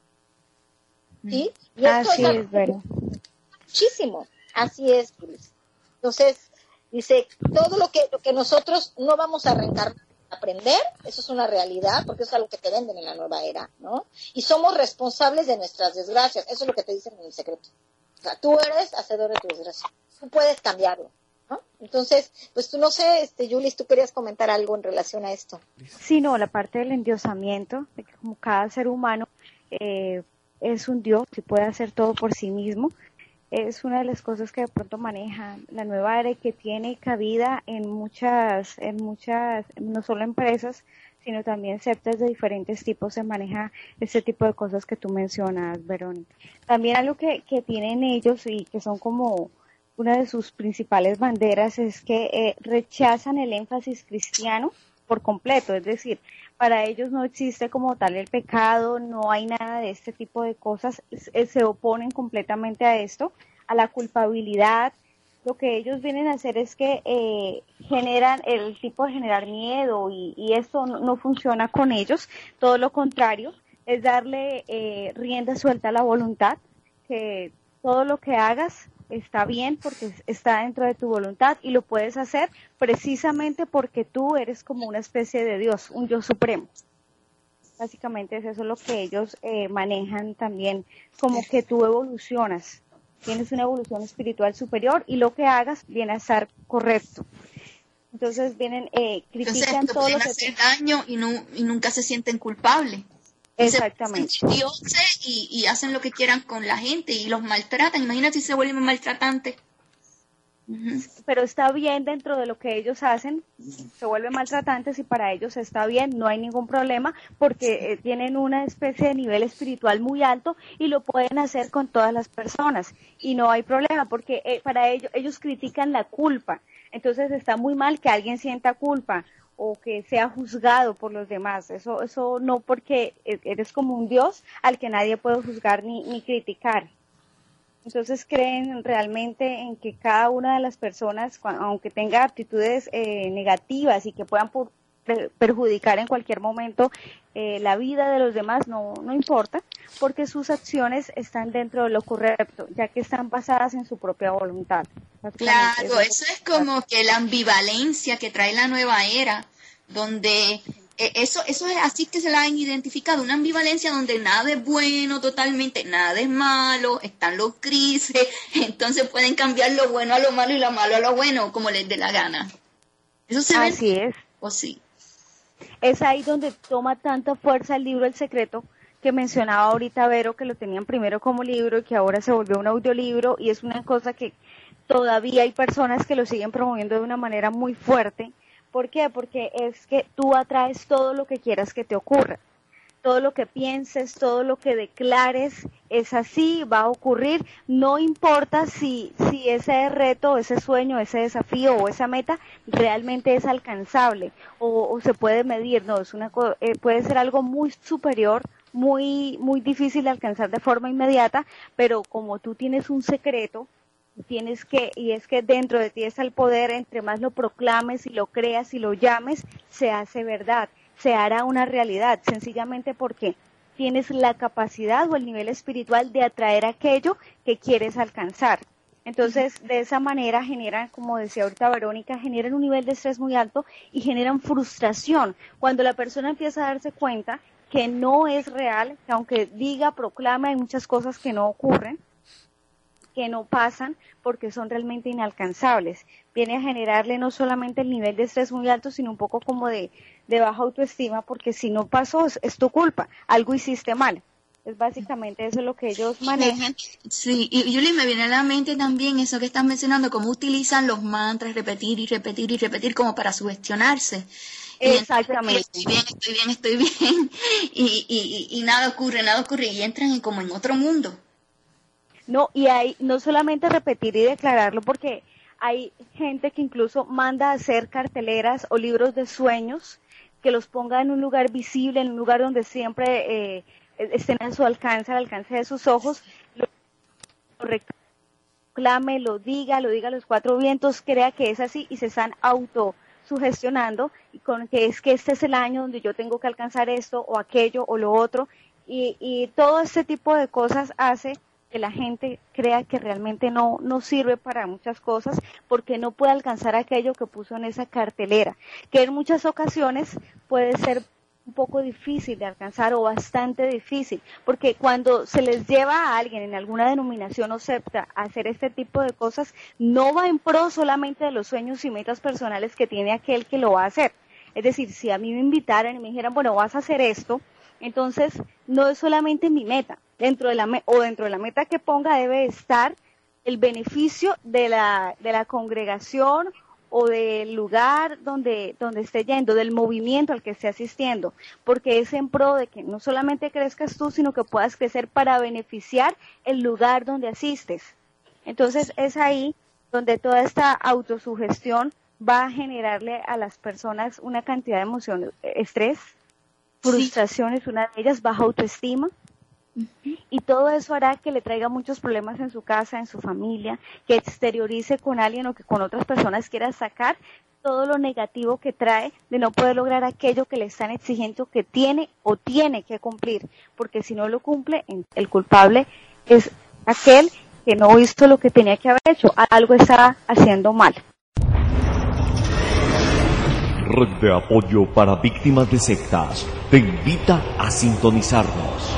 ¿Sí? Y esto Así es, es, Vero. muchísimo. Así es, Luis. Entonces, dice, todo lo que, lo que nosotros no vamos a reencarnar, aprender, eso es una realidad, porque eso es algo que te venden en la nueva era, ¿no? Y somos responsables de nuestras desgracias, eso es lo que te dicen en el secreto. O sea, tú eres hacedor de tu desgracia, tú puedes cambiarlo, ¿no? Entonces, pues tú no sé, este, Julis, tú querías comentar algo en relación a esto. Sí, no, la parte del endiosamiento, de que como cada ser humano eh, es un Dios y puede hacer todo por sí mismo, es una de las cosas que de pronto maneja la nueva era y que tiene cabida en muchas, en muchas, no solo empresas, sino también sectas de diferentes tipos se maneja este tipo de cosas que tú mencionas, Verónica. También algo que, que tienen ellos y que son como una de sus principales banderas es que eh, rechazan el énfasis cristiano por completo, es decir, para ellos no existe como tal el pecado, no hay nada de este tipo de cosas, se oponen completamente a esto, a la culpabilidad. Lo que ellos vienen a hacer es que eh, generan el tipo de generar miedo y, y esto no, no funciona con ellos, todo lo contrario, es darle eh, rienda suelta a la voluntad, que todo lo que hagas está bien porque está dentro de tu voluntad y lo puedes hacer precisamente porque tú eres como una especie de Dios, un Dios supremo. Básicamente es eso lo que ellos eh, manejan también, como que tú evolucionas, tienes una evolución espiritual superior y lo que hagas viene a estar correcto. Entonces vienen, eh, critican Entonces, todo lo que... hacer daño y, no, y nunca se sienten culpables. Exactamente. Se dioses y, y hacen lo que quieran con la gente y los maltratan. Imagínate si se vuelven maltratantes. Uh-huh. Pero está bien dentro de lo que ellos hacen, se vuelven maltratantes y para ellos está bien, no hay ningún problema porque eh, tienen una especie de nivel espiritual muy alto y lo pueden hacer con todas las personas y no hay problema porque eh, para ellos ellos critican la culpa, entonces está muy mal que alguien sienta culpa o que sea juzgado por los demás, eso eso no, porque eres como un Dios al que nadie puede juzgar ni, ni criticar. Entonces creen realmente en que cada una de las personas, aunque tenga actitudes eh, negativas y que puedan por, per, perjudicar en cualquier momento eh, la vida de los demás, no, no importa, porque sus acciones están dentro de lo correcto, ya que están basadas en su propia voluntad. Claro, eso, eso es como que la ambivalencia que trae la nueva era, donde... Eso, eso es así que se la han identificado, una ambivalencia donde nada es bueno totalmente, nada es malo, están los grises, entonces pueden cambiar lo bueno a lo malo y lo malo a lo bueno, como les dé la gana. Eso se ve. Así es. ¿O sí? Es ahí donde toma tanta fuerza el libro El Secreto, que mencionaba ahorita Vero, que lo tenían primero como libro y que ahora se volvió un audiolibro, y es una cosa que todavía hay personas que lo siguen promoviendo de una manera muy fuerte. ¿Por qué? Porque es que tú atraes todo lo que quieras que te ocurra. todo lo que pienses, todo lo que declares es así, va a ocurrir, no importa si, si ese reto, ese sueño, ese desafío o esa meta realmente es alcanzable o, o se puede medir, no, es una eh, puede ser algo muy superior, muy, muy difícil de alcanzar de forma inmediata, pero como tú tienes un secreto, tienes que, y es que dentro de ti está el poder, entre más lo proclames y lo creas y lo llames, se hace verdad, se hará una realidad, sencillamente porque tienes la capacidad o el nivel espiritual de atraer aquello que quieres alcanzar. Entonces, de esa manera generan, como decía ahorita Verónica, generan un nivel de estrés muy alto y generan frustración. Cuando la persona empieza a darse cuenta que no es real, que aunque diga, proclame, hay muchas cosas que no ocurren, que no pasan porque son realmente inalcanzables. Viene a generarle no solamente el nivel de estrés muy alto, sino un poco como de, de baja autoestima, porque si no pasó es, es tu culpa, algo hiciste mal. Es básicamente eso lo que ellos manejan. Sí, y Yuli, me viene a la mente también eso que estás mencionando, cómo utilizan los mantras, repetir y repetir y repetir como para sugestionarse. Exactamente. Estoy bien, estoy bien, estoy bien, y, y, y, y nada ocurre, nada ocurre, y entran en, como en otro mundo. No, y hay no solamente repetir y declararlo, porque hay gente que incluso manda a hacer carteleras o libros de sueños que los ponga en un lugar visible, en un lugar donde siempre eh, estén a su alcance, al alcance de sus ojos, lo reclame, lo diga, lo diga a los cuatro vientos, crea que es así y se están autosugestionando y con que es que este es el año donde yo tengo que alcanzar esto o aquello o lo otro, y, y todo este tipo de cosas hace que la gente crea que realmente no, no sirve para muchas cosas porque no puede alcanzar aquello que puso en esa cartelera, que en muchas ocasiones puede ser un poco difícil de alcanzar o bastante difícil, porque cuando se les lleva a alguien en alguna denominación o secta a hacer este tipo de cosas, no va en pro solamente de los sueños y metas personales que tiene aquel que lo va a hacer. Es decir, si a mí me invitaran y me dijeran, bueno, vas a hacer esto, entonces no es solamente mi meta, dentro de la me- o dentro de la meta que ponga debe estar el beneficio de la de la congregación o del lugar donde donde esté yendo, del movimiento al que esté asistiendo, porque es en pro de que no solamente crezcas tú, sino que puedas crecer para beneficiar el lugar donde asistes. Entonces es ahí donde toda esta autosugestión va a generarle a las personas una cantidad de emociones, estrés, frustración es una de ellas, baja autoestima, y todo eso hará que le traiga muchos problemas en su casa, en su familia, que exteriorice con alguien o que con otras personas quiera sacar todo lo negativo que trae de no poder lograr aquello que le están exigiendo que tiene o tiene que cumplir, porque si no lo cumple, el culpable es aquel que no hizo lo que tenía que haber hecho, algo está haciendo mal. Red de apoyo para víctimas de sectas te invita a sintonizarnos.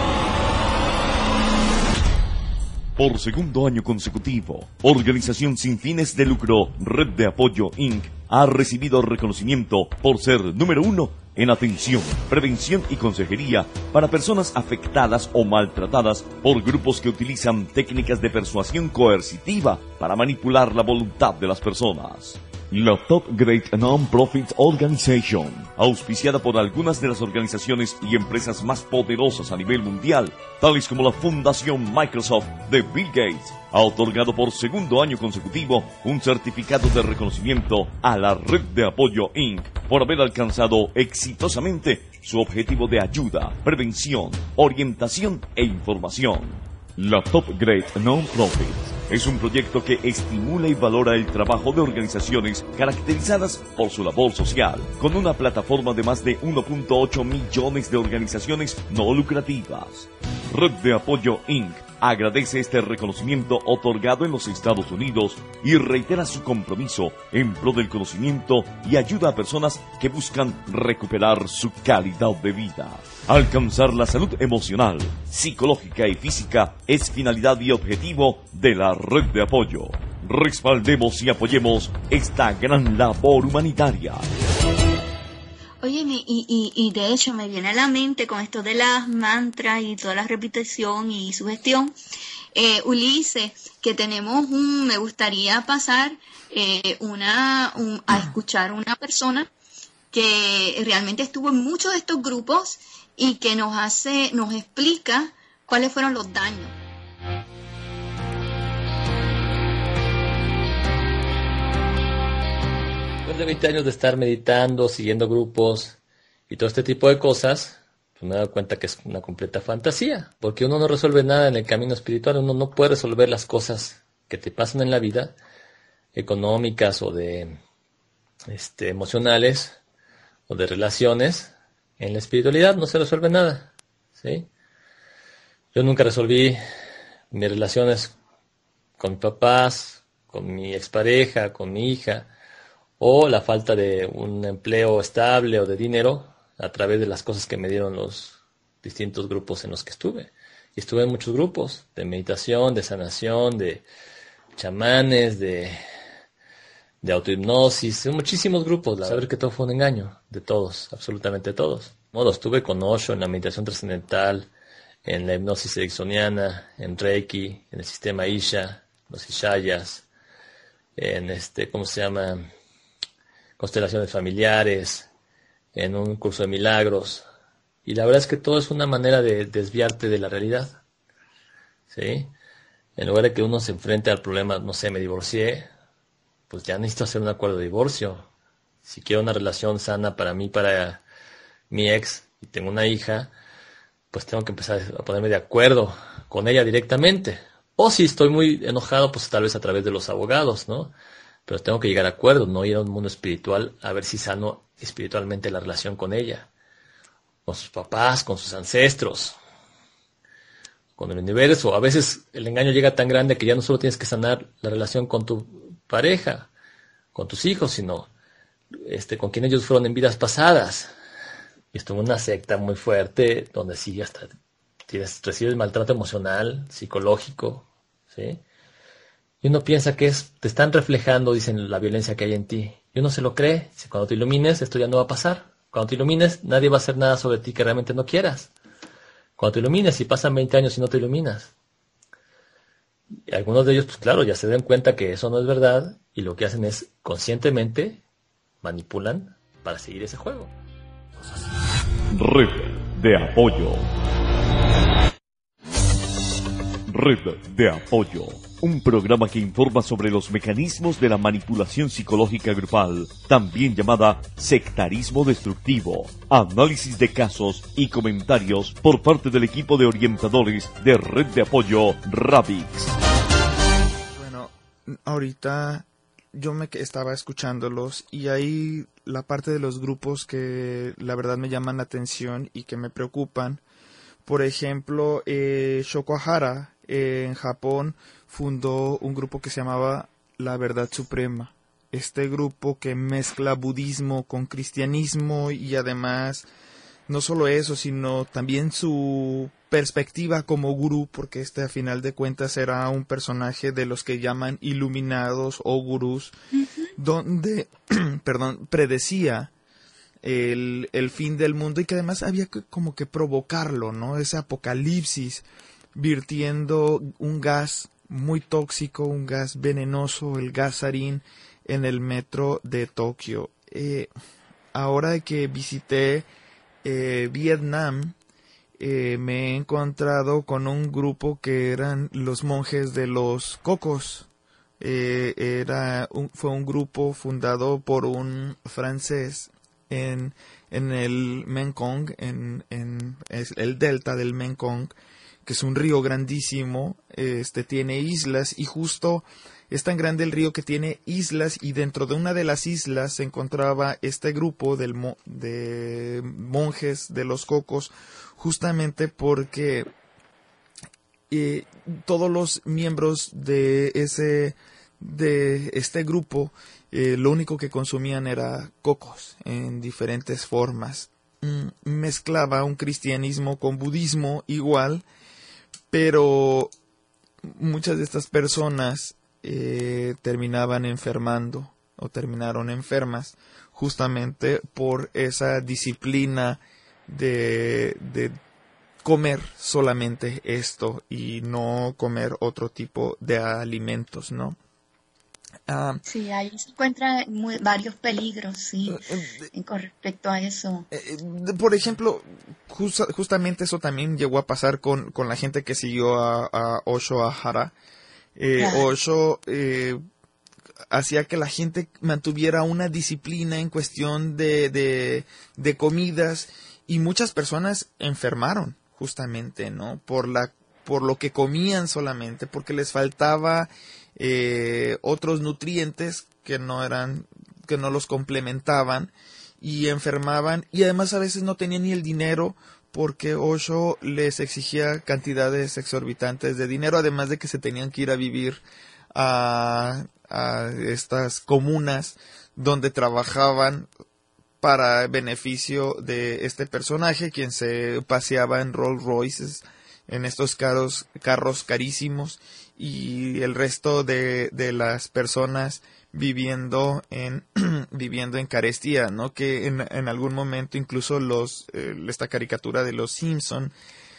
Por segundo año consecutivo, Organización sin fines de lucro Red de Apoyo incorporated ha recibido reconocimiento por ser número uno en atención, prevención y consejería para personas afectadas o maltratadas por grupos que utilizan técnicas de persuasión coercitiva para manipular la voluntad de las personas. La Top Grade Non-Profit Organization, auspiciada por algunas de las organizaciones y empresas más poderosas a nivel mundial, tales como la Fundación Microsoft de Bill Gates, ha otorgado por segundo año consecutivo un certificado de reconocimiento a la Red de Apoyo incorporated por haber alcanzado exitosamente su objetivo de ayuda, prevención, orientación e información. La Top Grade Non-Profit es un proyecto que estimula y valora el trabajo de organizaciones caracterizadas por su labor social, con una plataforma de más de uno punto ocho millones de organizaciones no lucrativas. Red de Apoyo incorporated agradece este reconocimiento otorgado en los Estados Unidos y reitera su compromiso en pro del conocimiento y ayuda a personas que buscan recuperar su calidad de vida. Alcanzar la salud emocional, psicológica y física es finalidad y objetivo de la Red de Apoyo. Respaldemos y apoyemos esta gran labor humanitaria. Oye, y, y, y de hecho me viene a la mente con esto de las mantras y toda la repetición y sugestión, eh, Ulises, que tenemos un, me gustaría pasar eh, una, un, a escuchar una persona que realmente estuvo en muchos de estos grupos y que nos hace, nos explica cuáles fueron los daños. Después de veinte años de estar meditando, siguiendo grupos y todo este tipo de cosas, pues me he dado cuenta que es una completa fantasía, porque uno no resuelve nada en el camino espiritual, uno no puede resolver las cosas que te pasan en la vida, económicas o de este, emocionales o de relaciones. En la espiritualidad no se resuelve nada, ¿sí? Yo nunca resolví mis relaciones con mis papás, con mi expareja, con mi hija, o la falta de un empleo estable o de dinero a través de las cosas que me dieron los distintos grupos en los que estuve. Y estuve en muchos grupos de meditación, de sanación, de chamanes, de, de autohipnosis, en muchísimos grupos. La verdad es que todo fue un engaño, de todos, absolutamente todos. No, los estuve con Osho en la meditación trascendental, en la hipnosis ericksoniana, en Reiki, en el sistema Isha, los Ishayas, en este, ¿cómo se llama? Constelaciones familiares, en un curso de milagros. Y la verdad es que todo es una manera de desviarte de la realidad, ¿sí? En lugar de que uno se enfrente al problema, no sé, me divorcié, pues ya necesito hacer un acuerdo de divorcio. Si quiero una relación sana para mí, para mi ex, y tengo una hija, pues tengo que empezar a ponerme de acuerdo con ella directamente. O si estoy muy enojado, pues tal vez a través de los abogados, ¿no? Pero tengo que llegar a acuerdos, no ir a un mundo espiritual a ver si sano espiritualmente la relación con ella, con sus papás, con sus ancestros, con el universo. A veces el engaño llega tan grande que ya no solo tienes que sanar la relación con tu pareja, con tus hijos, sino este, con quien ellos fueron en vidas pasadas. Y estuve en una secta muy fuerte, donde sí hasta tienes, recibes maltrato emocional, psicológico, ¿sí? Y uno piensa que es, te están reflejando, dicen, la violencia que hay en ti. Y uno se lo cree. Si cuando te ilumines, esto ya no va a pasar. Cuando te ilumines, nadie va a hacer nada sobre ti que realmente no quieras. Cuando te ilumines, si pasan veinte años y no te iluminas. Y algunos de ellos, pues claro, ya se dan cuenta que eso no es verdad. Y lo que hacen es, conscientemente, manipulan para seguir ese juego. Red de apoyo. Red de apoyo. Un programa que informa sobre los mecanismos de la manipulación psicológica grupal, también llamada sectarismo destructivo, análisis de casos y comentarios por parte del equipo de orientadores de Red de Apoyo Radix. Bueno, ahorita yo me estaba escuchándolos y hay la parte de los grupos que la verdad me llaman la atención y que me preocupan. Por ejemplo, eh, Shoko Hara eh, en Japón fundó un grupo que se llamaba La Verdad Suprema. Este grupo que mezcla budismo con cristianismo y además no solo eso, sino también su perspectiva como gurú, porque este a final de cuentas era un personaje de los que llaman iluminados o gurús, uh-huh. donde, perdón, predecía el, el fin del mundo y que además había que, como que provocarlo, ¿no? Ese apocalipsis, virtiendo un gas muy tóxico, un gas venenoso, el gas sarín, en el metro de Tokio. Eh, ahora que visité eh, Vietnam, eh, me he encontrado con un grupo que eran los monjes de los cocos. Eh, era un, fue un grupo fundado por un francés en, en el Mekong, en, en es el delta del Mekong, que es un río grandísimo, este tiene islas y justo es tan grande el río que tiene islas y dentro de una de las islas se encontraba este grupo del mo- de monjes de los cocos, justamente porque eh, todos los miembros de ese de este grupo eh, lo único que consumían era cocos en diferentes formas. Mm, mezclaba un cristianismo con budismo igual, pero muchas de estas personas eh, terminaban enfermando o terminaron enfermas justamente por esa disciplina de, de comer solamente esto y no comer otro tipo de alimentos, ¿no? Ah, Sí, ahí se encuentran muy- varios peligros, sí, eh, con respecto a eso. eh, de- por ejemplo, justa- justamente eso también llegó a pasar con, con la gente que siguió a, a Osho Ahara. Eh, Claro. Osho eh, hacía que la gente mantuviera una disciplina en cuestión de, de, de comidas, y muchas personas enfermaron justamente, ¿no? Por la, por lo que comían solamente, porque les faltaba eh, otros nutrientes que no eran, que no los complementaban, y enfermaban, y además a veces no tenían ni el dinero, porque Osho les exigía cantidades exorbitantes de dinero, además de que se tenían que ir a vivir a, a estas comunas donde trabajaban para beneficio de este personaje, quien se paseaba en Rolls Royces, en estos carros, carros carísimos, y el resto de, de las personas viviendo en viviendo en carestía, ¿no? Que en, en algún momento incluso los eh, esta caricatura de los Simpson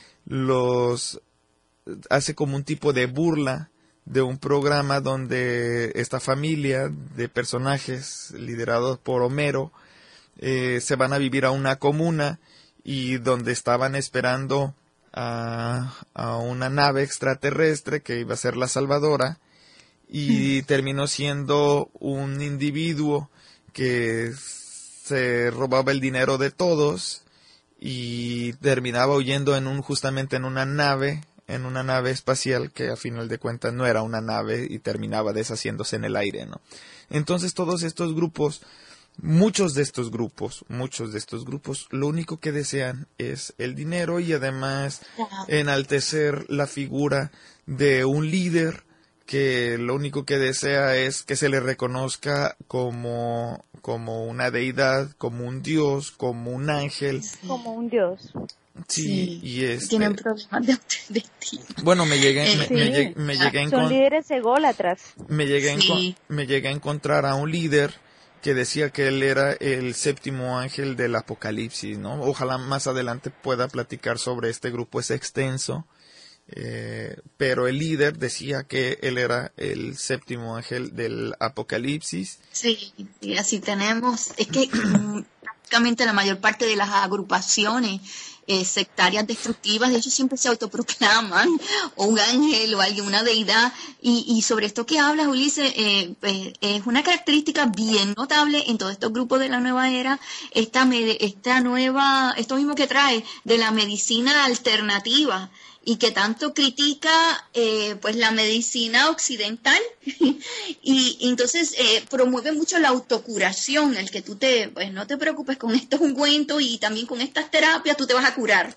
los hace como un tipo de burla de un programa donde esta familia de personajes liderados por Homero eh, se van a vivir a una comuna, y donde estaban esperando a, a una nave extraterrestre que iba a ser la salvadora, y terminó siendo un individuo que se robaba el dinero de todos y terminaba huyendo en un justamente en una nave en una nave espacial que a final de cuentas no era una nave, y terminaba deshaciéndose en el aire, ¿no? Entonces todos estos grupos, muchos de estos grupos, muchos de estos grupos, lo único que desean es el dinero, y además enaltecer la figura de un líder que lo único que desea es que se le reconozca como, como una deidad, como un dios, como un ángel. Como un dios. Sí, y este, Tienen problemas de autoestima. bueno, me llegué, me, Sí. me llegué, me llegué a Son encon- líderes ególatras. me llegué a enco- Sí. me llegué a encontrar a un líder que decía que él era el séptimo ángel del Apocalipsis, ¿no? Ojalá más adelante pueda platicar sobre este grupo, es extenso, eh, pero el líder decía que él era el séptimo ángel del Apocalipsis. Sí, y así tenemos. Es que mm, prácticamente la mayor parte de las agrupaciones eh, sectarias destructivas, de hecho, siempre se autoproclaman o un ángel o alguien, una deidad. Y, y sobre esto que hablas, Ulises, eh, pues, es una característica bien notable en todos estos grupos de la nueva era, esta, med- esta nueva, esto mismo que trae de la medicina alternativa, y que tanto critica eh, pues la medicina occidental y, y entonces eh, promueve mucho la autocuración, el que tú te, pues no te preocupes con estos ungüentos y también con estas terapias tú te vas a curar.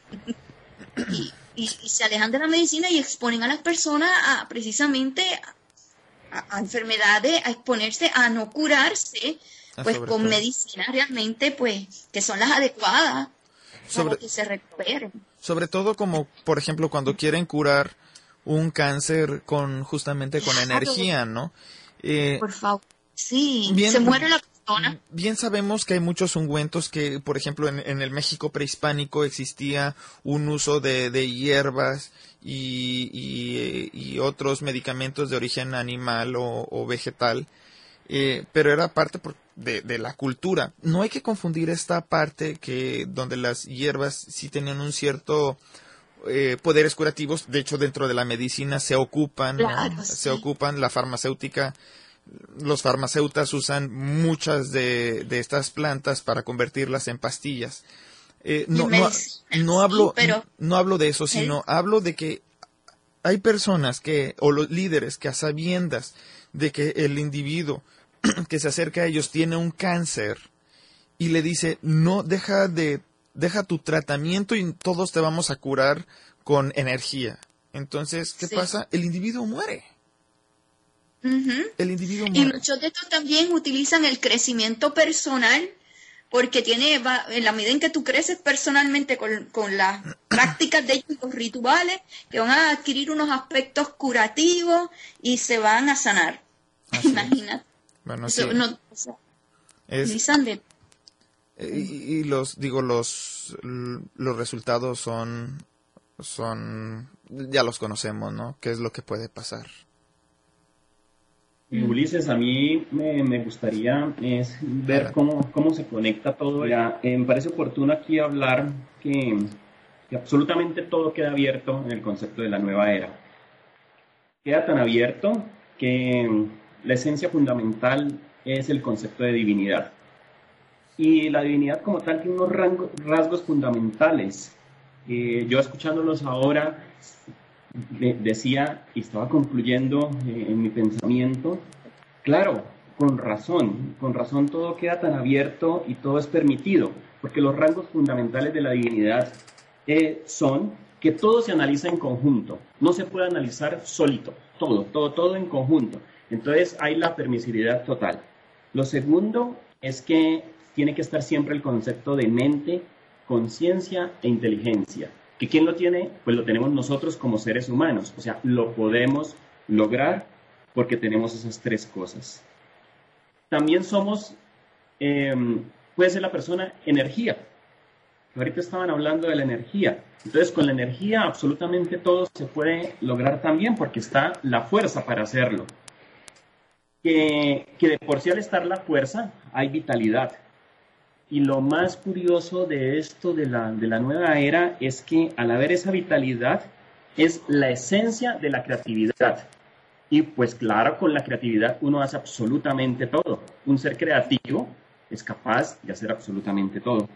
y, y, y se alejan de la medicina y exponen a las personas a precisamente a, a enfermedades, a exponerse a no curarse, Ah, pues sobre con todo. medicinas realmente pues que son las adecuadas Sobre- para que se recuperen. Sobre todo como, por ejemplo, cuando quieren curar un cáncer con justamente con Claro. energía, ¿no? Eh, Por favor. Sí, Bien- se muere la persona. Bien sabemos que hay muchos ungüentos que, por ejemplo, en, en el México prehispánico existía un uso de, de hierbas y, y, y otros medicamentos de origen animal o, o vegetal, eh, pero era parte por- de, de la cultura. No hay que confundir esta parte que donde las hierbas sí tenían un cierto eh, poderes curativos. De hecho, dentro de la medicina se ocupan, ¿no? Claro, Se sí. ocupan la farmacéutica. Los farmacéutas usan muchas de, de estas plantas para convertirlas en pastillas. Eh, no, En no, medicina, no hablo, sí, pero- no hablo de eso, sino hablo de que hay personas que, o los líderes que a sabiendas de que el individuo que se acerca a ellos tiene un cáncer y le dice, no, deja de, deja tu tratamiento y todos te vamos a curar con energía. Entonces, ¿qué Sí. pasa? El individuo muere. Ujú. El individuo Y muere. muchos de estos también utilizan el crecimiento personal, porque tiene, va, en la medida en que tú creces personalmente con, con las prácticas de ellos, y los rituales, que van a adquirir unos aspectos curativos y se van a sanar. Así es. Imagínate. Bueno, Eso sí, no, o sea, es, utilizan de... eh, y, y los, digo, los, los resultados son, son, ya los conocemos, ¿no? ¿Qué es lo que puede pasar? Ulises, a mí me, me gustaría es ver cómo, cómo se conecta todo. Ya, eh, me parece oportuno aquí hablar que, que absolutamente todo queda abierto en el concepto de la nueva era. Queda tan abierto que la esencia fundamental es el concepto de divinidad. Y la divinidad como tal tiene unos rangos, rasgos fundamentales. Eh, yo escuchándolos ahora de, decía y estaba concluyendo eh, en mi pensamiento, claro, con razón, con razón todo queda tan abierto y todo es permitido, porque los rangos fundamentales de la divinidad eh, son que todo se analiza en conjunto, no se puede analizar solito, todo, todo, todo en conjunto. Entonces hay la permisividad total. Lo segundo es que tiene que estar siempre el concepto de mente, conciencia e inteligencia. ¿Que quién lo tiene? Pues lo tenemos nosotros como seres humanos. O sea, lo podemos lograr porque tenemos esas tres cosas. También somos, eh, puede ser la persona energía. Ahorita estaban hablando de la energía. Entonces, con la energía absolutamente todo se puede lograr también porque está la fuerza para hacerlo. Que, que de por sí al estar la fuerza hay vitalidad. Y lo más curioso de esto de la, de la nueva era es que al haber esa vitalidad es la esencia de la creatividad. Y pues claro, con la creatividad uno hace absolutamente todo. Un ser creativo es capaz de hacer absolutamente todo.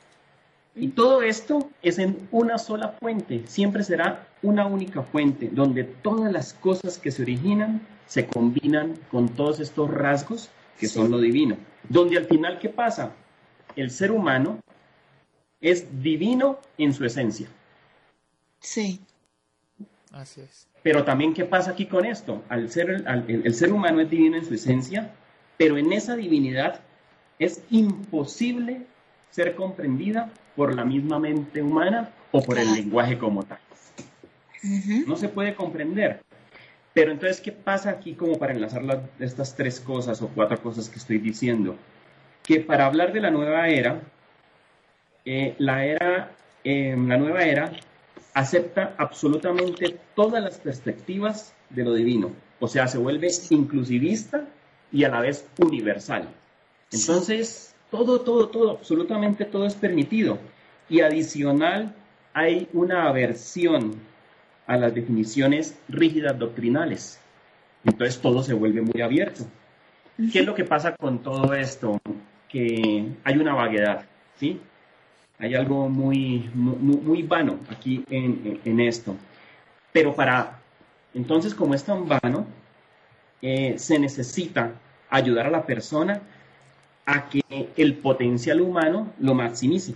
Y todo esto es en una sola fuente. Siempre será una única fuente donde todas las cosas que se originan se combinan con todos estos rasgos que son lo divino. Donde al final, ¿qué pasa? El ser humano es divino en su esencia. Sí. Así es. Pero también, ¿qué pasa aquí con esto? Al ser, al, el, el ser humano es divino en su esencia, pero en esa divinidad es imposible ser comprendida por la misma mente humana o por el lenguaje como tal. Uh-huh. No se puede comprender. Pero entonces, ¿qué pasa aquí como para enlazar las, estas tres cosas o cuatro cosas que estoy diciendo? Que para hablar de la nueva era, eh, la, era eh, la nueva era acepta absolutamente todas las perspectivas de lo divino. O sea, se vuelve inclusivista y a la vez universal. Entonces, todo, todo, todo, absolutamente todo es permitido. Y adicional, hay una aversión a las definiciones rígidas doctrinales. Entonces, todo se vuelve muy abierto. ¿Qué es lo que pasa con todo esto? Que hay una vaguedad, ¿sí? Hay algo muy, muy, muy vano aquí en, en esto. Pero para, entonces, como es tan vano, eh, se necesita ayudar a la persona a que el potencial humano lo maximice.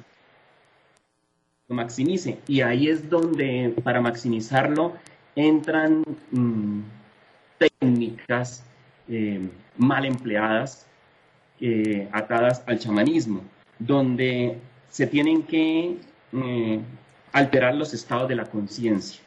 Lo maximice. Y ahí es donde, para maximizarlo, entran mmm, técnicas eh, mal empleadas, Eh, atadas al chamanismo, donde se tienen que eh, alterar los estados de la conciencia.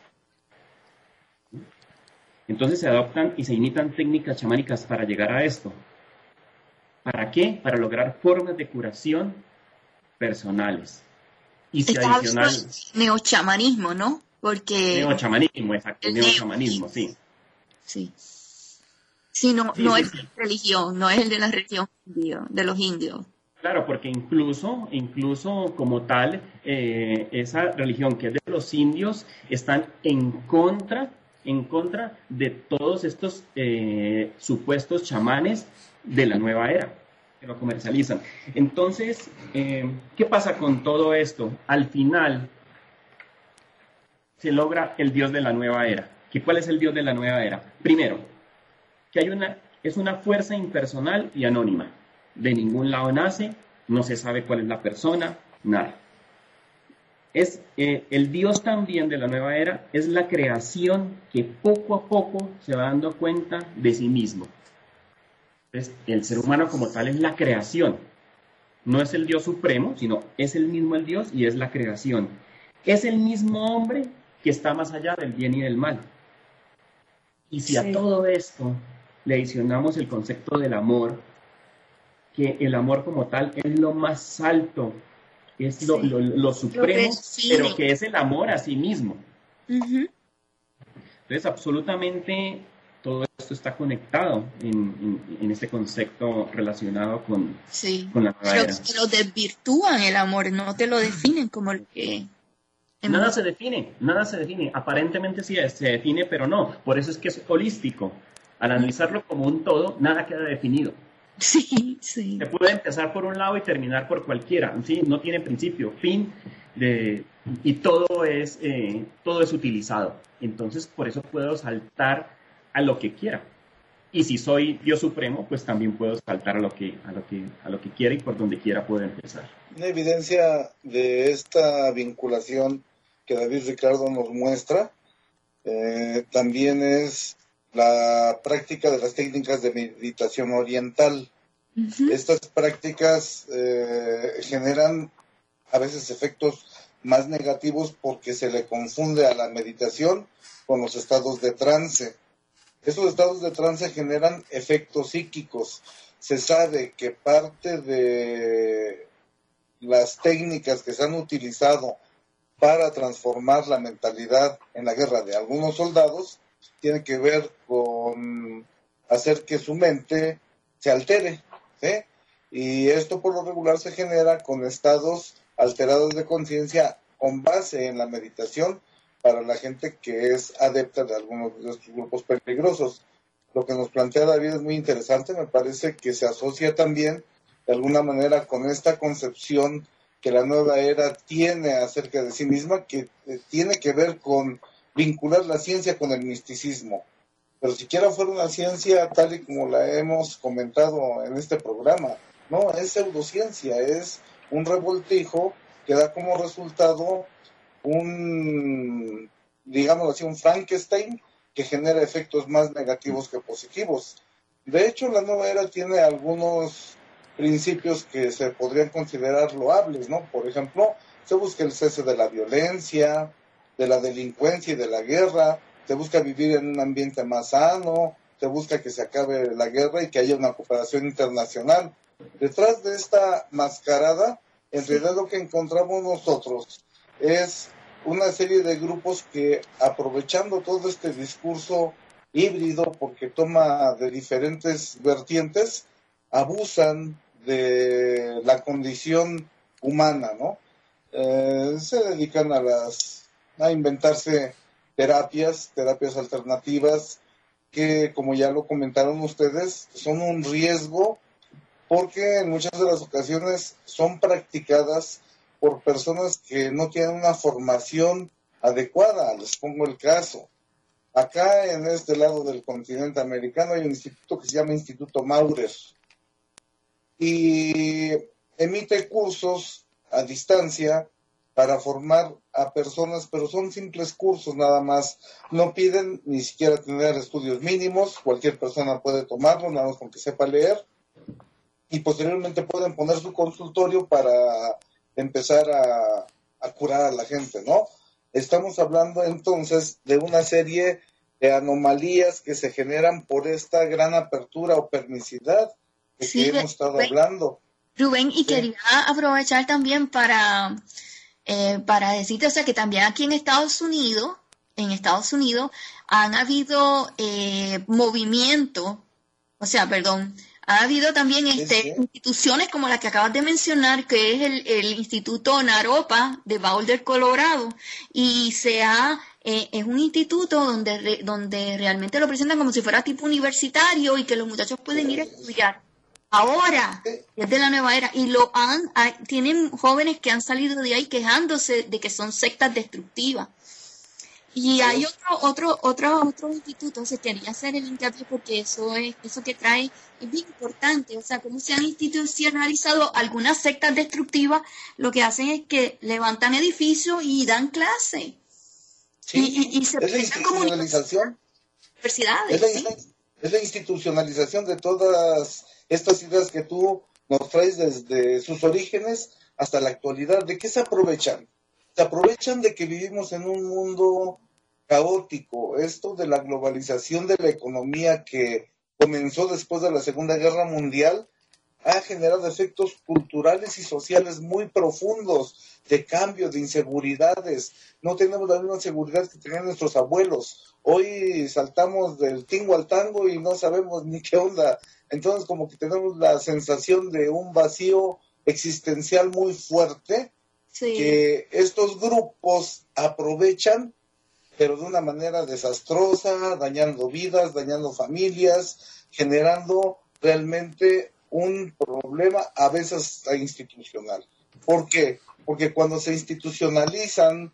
Entonces se adoptan y se imitan técnicas chamánicas para llegar a esto. ¿Para qué? Para lograr formas de curación personales. Y si adicional... Neochamanismo, ¿no? Porque... Neochamanismo, exacto, el neochamanismo, sí. Sí. Sí, no, sí, no sí, es sí. religión, no es el de la religión de los indios. Claro, porque incluso, incluso como tal, eh, esa religión que es de los indios están en contra, en contra de todos estos eh, supuestos chamanes de la nueva era, que lo comercializan. Entonces, eh, ¿qué pasa con todo esto? Al final se logra el Dios de la nueva era. ¿Y cuál es el Dios de la nueva era? Primero, que hay una, es una fuerza impersonal y anónima. De ningún lado nace, no se sabe cuál es la persona, nada. Es, eh, el Dios también de la nueva era es la creación que poco a poco se va dando cuenta de sí mismo. Entonces, el ser humano como tal es la creación. No es el Dios supremo, sino es el mismo el Dios y es la creación. Es el mismo hombre que está más allá del bien y del mal. Y si sí. a todo esto le adicionamos el concepto del amor, que el amor como tal es lo más alto, es lo, sí. lo, lo supremo, lo pero que es el amor a sí mismo. Uh-huh. Entonces, absolutamente todo esto está conectado en, en, en este concepto relacionado con, sí. con la nueva Pero era. te lo desvirtúan el amor, no te lo definen como lo que... Nada se define, nada se define. Aparentemente sí se define, pero no. Por eso es que es holístico. Al analizarlo como un todo, nada queda definido. Sí, sí. Se puede empezar por un lado y terminar por cualquiera. ¿Sí? No tiene principio, fin, de, y todo es, eh, todo es utilizado. Entonces, por eso puedo saltar a lo que quiera. Y si soy Dios Supremo, pues también puedo saltar a lo que, a lo que, a lo que quiera y por donde quiera puedo empezar. Una evidencia de esta vinculación que David Ricardo nos muestra eh, también es la práctica de las técnicas de meditación oriental. Uh-huh. Estas prácticas eh, generan a veces efectos más negativos porque se le confunde a la meditación con los estados de trance. Estos estados de trance generan efectos psíquicos. Se sabe que parte de las técnicas que se han utilizado para transformar la mentalidad en la guerra de algunos soldados tiene que ver con hacer que su mente se altere, ¿sí? Y esto por lo regular se genera con estados alterados de conciencia con base en la meditación para la gente que es adepta de algunos de estos grupos peligrosos. Lo que nos plantea David es muy interesante, me parece que se asocia también de alguna manera con esta concepción que la nueva era tiene acerca de sí misma, que eh, tiene que ver con vincular la ciencia con el misticismo. Pero siquiera fuera una ciencia tal y como la hemos comentado en este programa, no, es pseudociencia, es un revoltijo que da como resultado un, digamos así, un Frankenstein que genera efectos más negativos que positivos. De hecho, la nueva era tiene algunos principios que se podrían considerar loables, ¿no? Por ejemplo, se busca el cese de la violencia, de la delincuencia y de la guerra, se busca vivir en un ambiente más sano, se busca que se acabe la guerra y que haya una cooperación internacional. Detrás de esta mascarada, en realidad lo que encontramos nosotros es una serie de grupos que, aprovechando todo este discurso híbrido, porque toma de diferentes vertientes, abusan de la condición humana, ¿no? Eh, se dedican a las a inventarse terapias, terapias alternativas, que, como ya lo comentaron ustedes, son un riesgo porque en muchas de las ocasiones son practicadas por personas que no tienen una formación adecuada. Les pongo el caso. Acá en este lado del continente americano hay un instituto que se llama Instituto Maurer y emite cursos a distancia para formar a personas, pero son simples cursos nada más. No piden ni siquiera tener estudios mínimos, cualquier persona puede tomarlo, nada más con que sepa leer, y posteriormente pueden poner su consultorio para empezar a, a curar a la gente, ¿no? Estamos hablando entonces de una serie de anomalías que se generan por esta gran apertura o permisidad de sí, que hemos estado Rubén, hablando. Rubén, y sí. Quería aprovechar también para, eh, para decirte, o sea, que también aquí en Estados Unidos, en Estados Unidos, han habido eh, movimientos, o sea, perdón, ha habido también este, sí, sí. instituciones como la que acabas de mencionar, que es el, el Instituto Naropa de Boulder, Colorado, y se ha, eh, es un instituto donde, re, donde realmente lo presentan como si fuera tipo universitario y que los muchachos pueden ir a estudiar. Ahora, es de la nueva era, y lo han, hay, tienen jóvenes que han salido de ahí quejándose de que son sectas destructivas. Y hay otro, otro, otro, otro instituto, se quería hacer el hincapié porque eso es, eso que trae es bien importante, o sea, cómo se han institucionalizado algunas sectas destructivas, lo que hacen es que levantan edificios y dan clase. Sí, y, y, y se es la institucionalización. Universidades. Es la, ¿sí? es la institucionalización de todas estas ideas que tú nos traes desde sus orígenes hasta la actualidad. ¿De qué se aprovechan? Se aprovechan de que vivimos en un mundo caótico, esto de la globalización de la economía que comenzó después de la Segunda Guerra Mundial, ha generado efectos culturales y sociales muy profundos, de cambio, de inseguridades. No tenemos la misma seguridad que tenían nuestros abuelos. Hoy saltamos del tingo al tango y no sabemos ni qué onda. Entonces, como que tenemos la sensación de un vacío existencial muy fuerte, sí, que estos grupos aprovechan, pero de una manera desastrosa, dañando vidas, dañando familias, generando realmente un problema a veces institucional. ¿Por qué? Porque cuando se institucionalizan,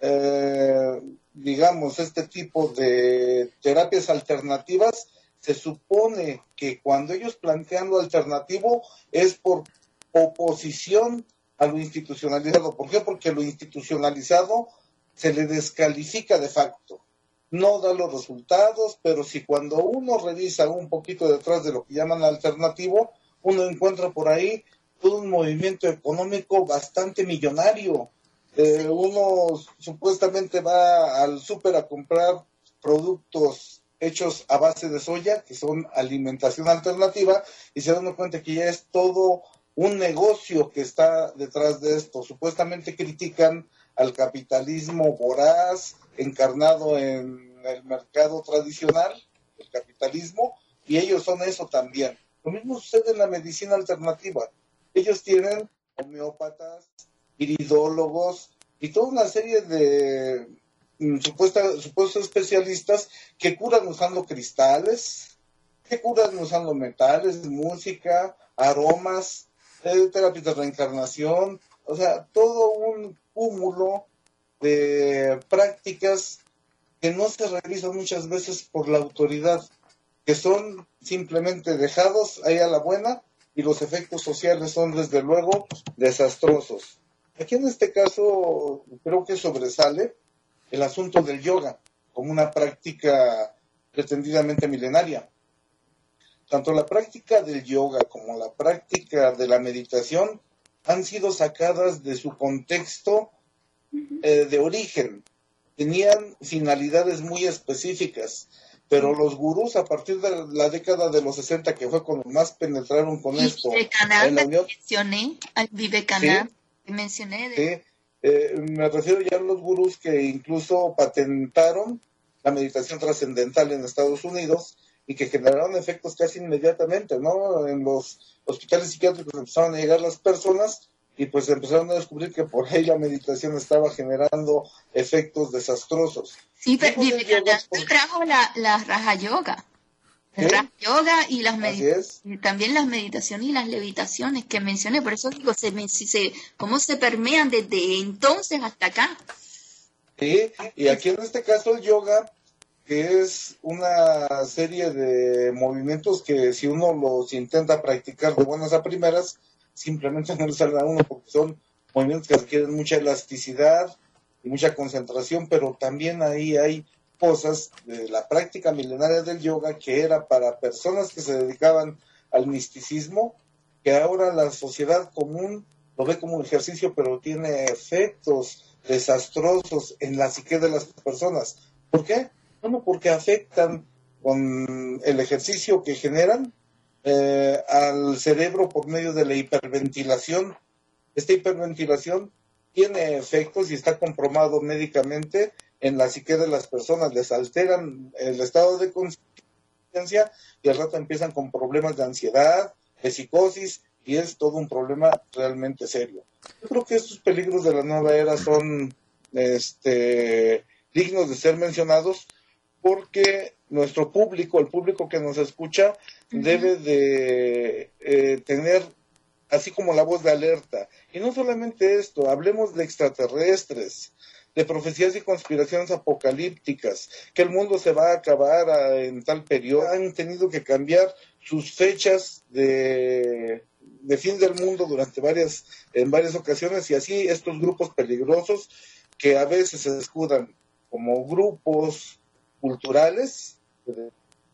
eh, digamos, este tipo de terapias alternativas, se supone que cuando ellos plantean lo alternativo es por oposición a lo institucionalizado. ¿Por qué? Porque lo institucionalizado se le descalifica de facto. No da los resultados, pero si cuando uno revisa un poquito detrás de lo que llaman alternativo, uno encuentra por ahí todo un movimiento económico bastante millonario. Eh, uno supuestamente va al súper a comprar productos hechos a base de soya, que son alimentación alternativa, y se dan cuenta que ya es todo un negocio que está detrás de esto. Supuestamente critican al capitalismo voraz, encarnado en el mercado tradicional, el capitalismo, y ellos son eso también. Lo mismo sucede en la medicina alternativa. Ellos tienen homeópatas, iridólogos y toda una serie de mm, supuesta, supuestos especialistas que curan usando cristales, que curan usando metales, música, aromas, eh, terapias de reencarnación, o sea, todo un cúmulo de prácticas que no se realizan muchas veces por la autoridad, que son simplemente dejados ahí a la buena, y los efectos sociales son desde luego desastrosos. Aquí en este caso creo que sobresale el asunto del yoga como una práctica pretendidamente milenaria. Tanto la práctica del yoga como la práctica de la meditación han sido sacadas de su contexto eh, de origen. Tenían finalidades muy específicas, pero los gurús a partir de la década de los sesenta, que fue cuando más penetraron con y esto. Vivekananda, Unión... mencioné, al Vivekananda, ¿sí? que mencioné. De... Sí, eh, me refiero ya a los gurús que incluso patentaron la meditación trascendental en Estados Unidos y que generaron efectos casi inmediatamente, ¿no? En los hospitales psiquiátricos empezaron a llegar las personas y pues empezaron a descubrir que por ahí la meditación estaba generando efectos desastrosos. Sí, pero Vivekananda por... trajo la, la Raja Yoga. El ¿Eh? Raja Yoga y las meditaciones, también las meditaciones y las levitaciones que mencioné, por eso digo, se, se, cómo se permean desde entonces hasta acá. Sí, y aquí en este caso el yoga, que es una serie de movimientos que si uno los intenta practicar de buenas a primeras, simplemente no le sale a uno porque son movimientos que requieren mucha elasticidad y mucha concentración, pero también ahí hay cosas de la práctica milenaria del yoga que era para personas que se dedicaban al misticismo, que ahora la sociedad común lo ve como un ejercicio, pero tiene efectos desastrosos en la psique de las personas. ¿Por qué? Bueno, porque afectan con el ejercicio que generan eh, al cerebro por medio de la hiperventilación. Esta hiperventilación tiene efectos y está comprobado médicamente en la psique de las personas. Les alteran el estado de conciencia y al rato empiezan con problemas de ansiedad, de psicosis, y es todo un problema realmente serio. Yo creo que estos peligros de la nueva era son este, dignos de ser mencionados porque nuestro público, el público que nos escucha, uh-huh. debe de eh, tener así como la voz de alerta. Y no solamente esto, hablemos de extraterrestres, de profecías y conspiraciones apocalípticas, que el mundo se va a acabar a, en tal periodo. Han tenido que cambiar sus fechas de, de fin del mundo durante varias, en varias ocasiones, y así estos grupos peligrosos que a veces se escudan como grupos culturales, de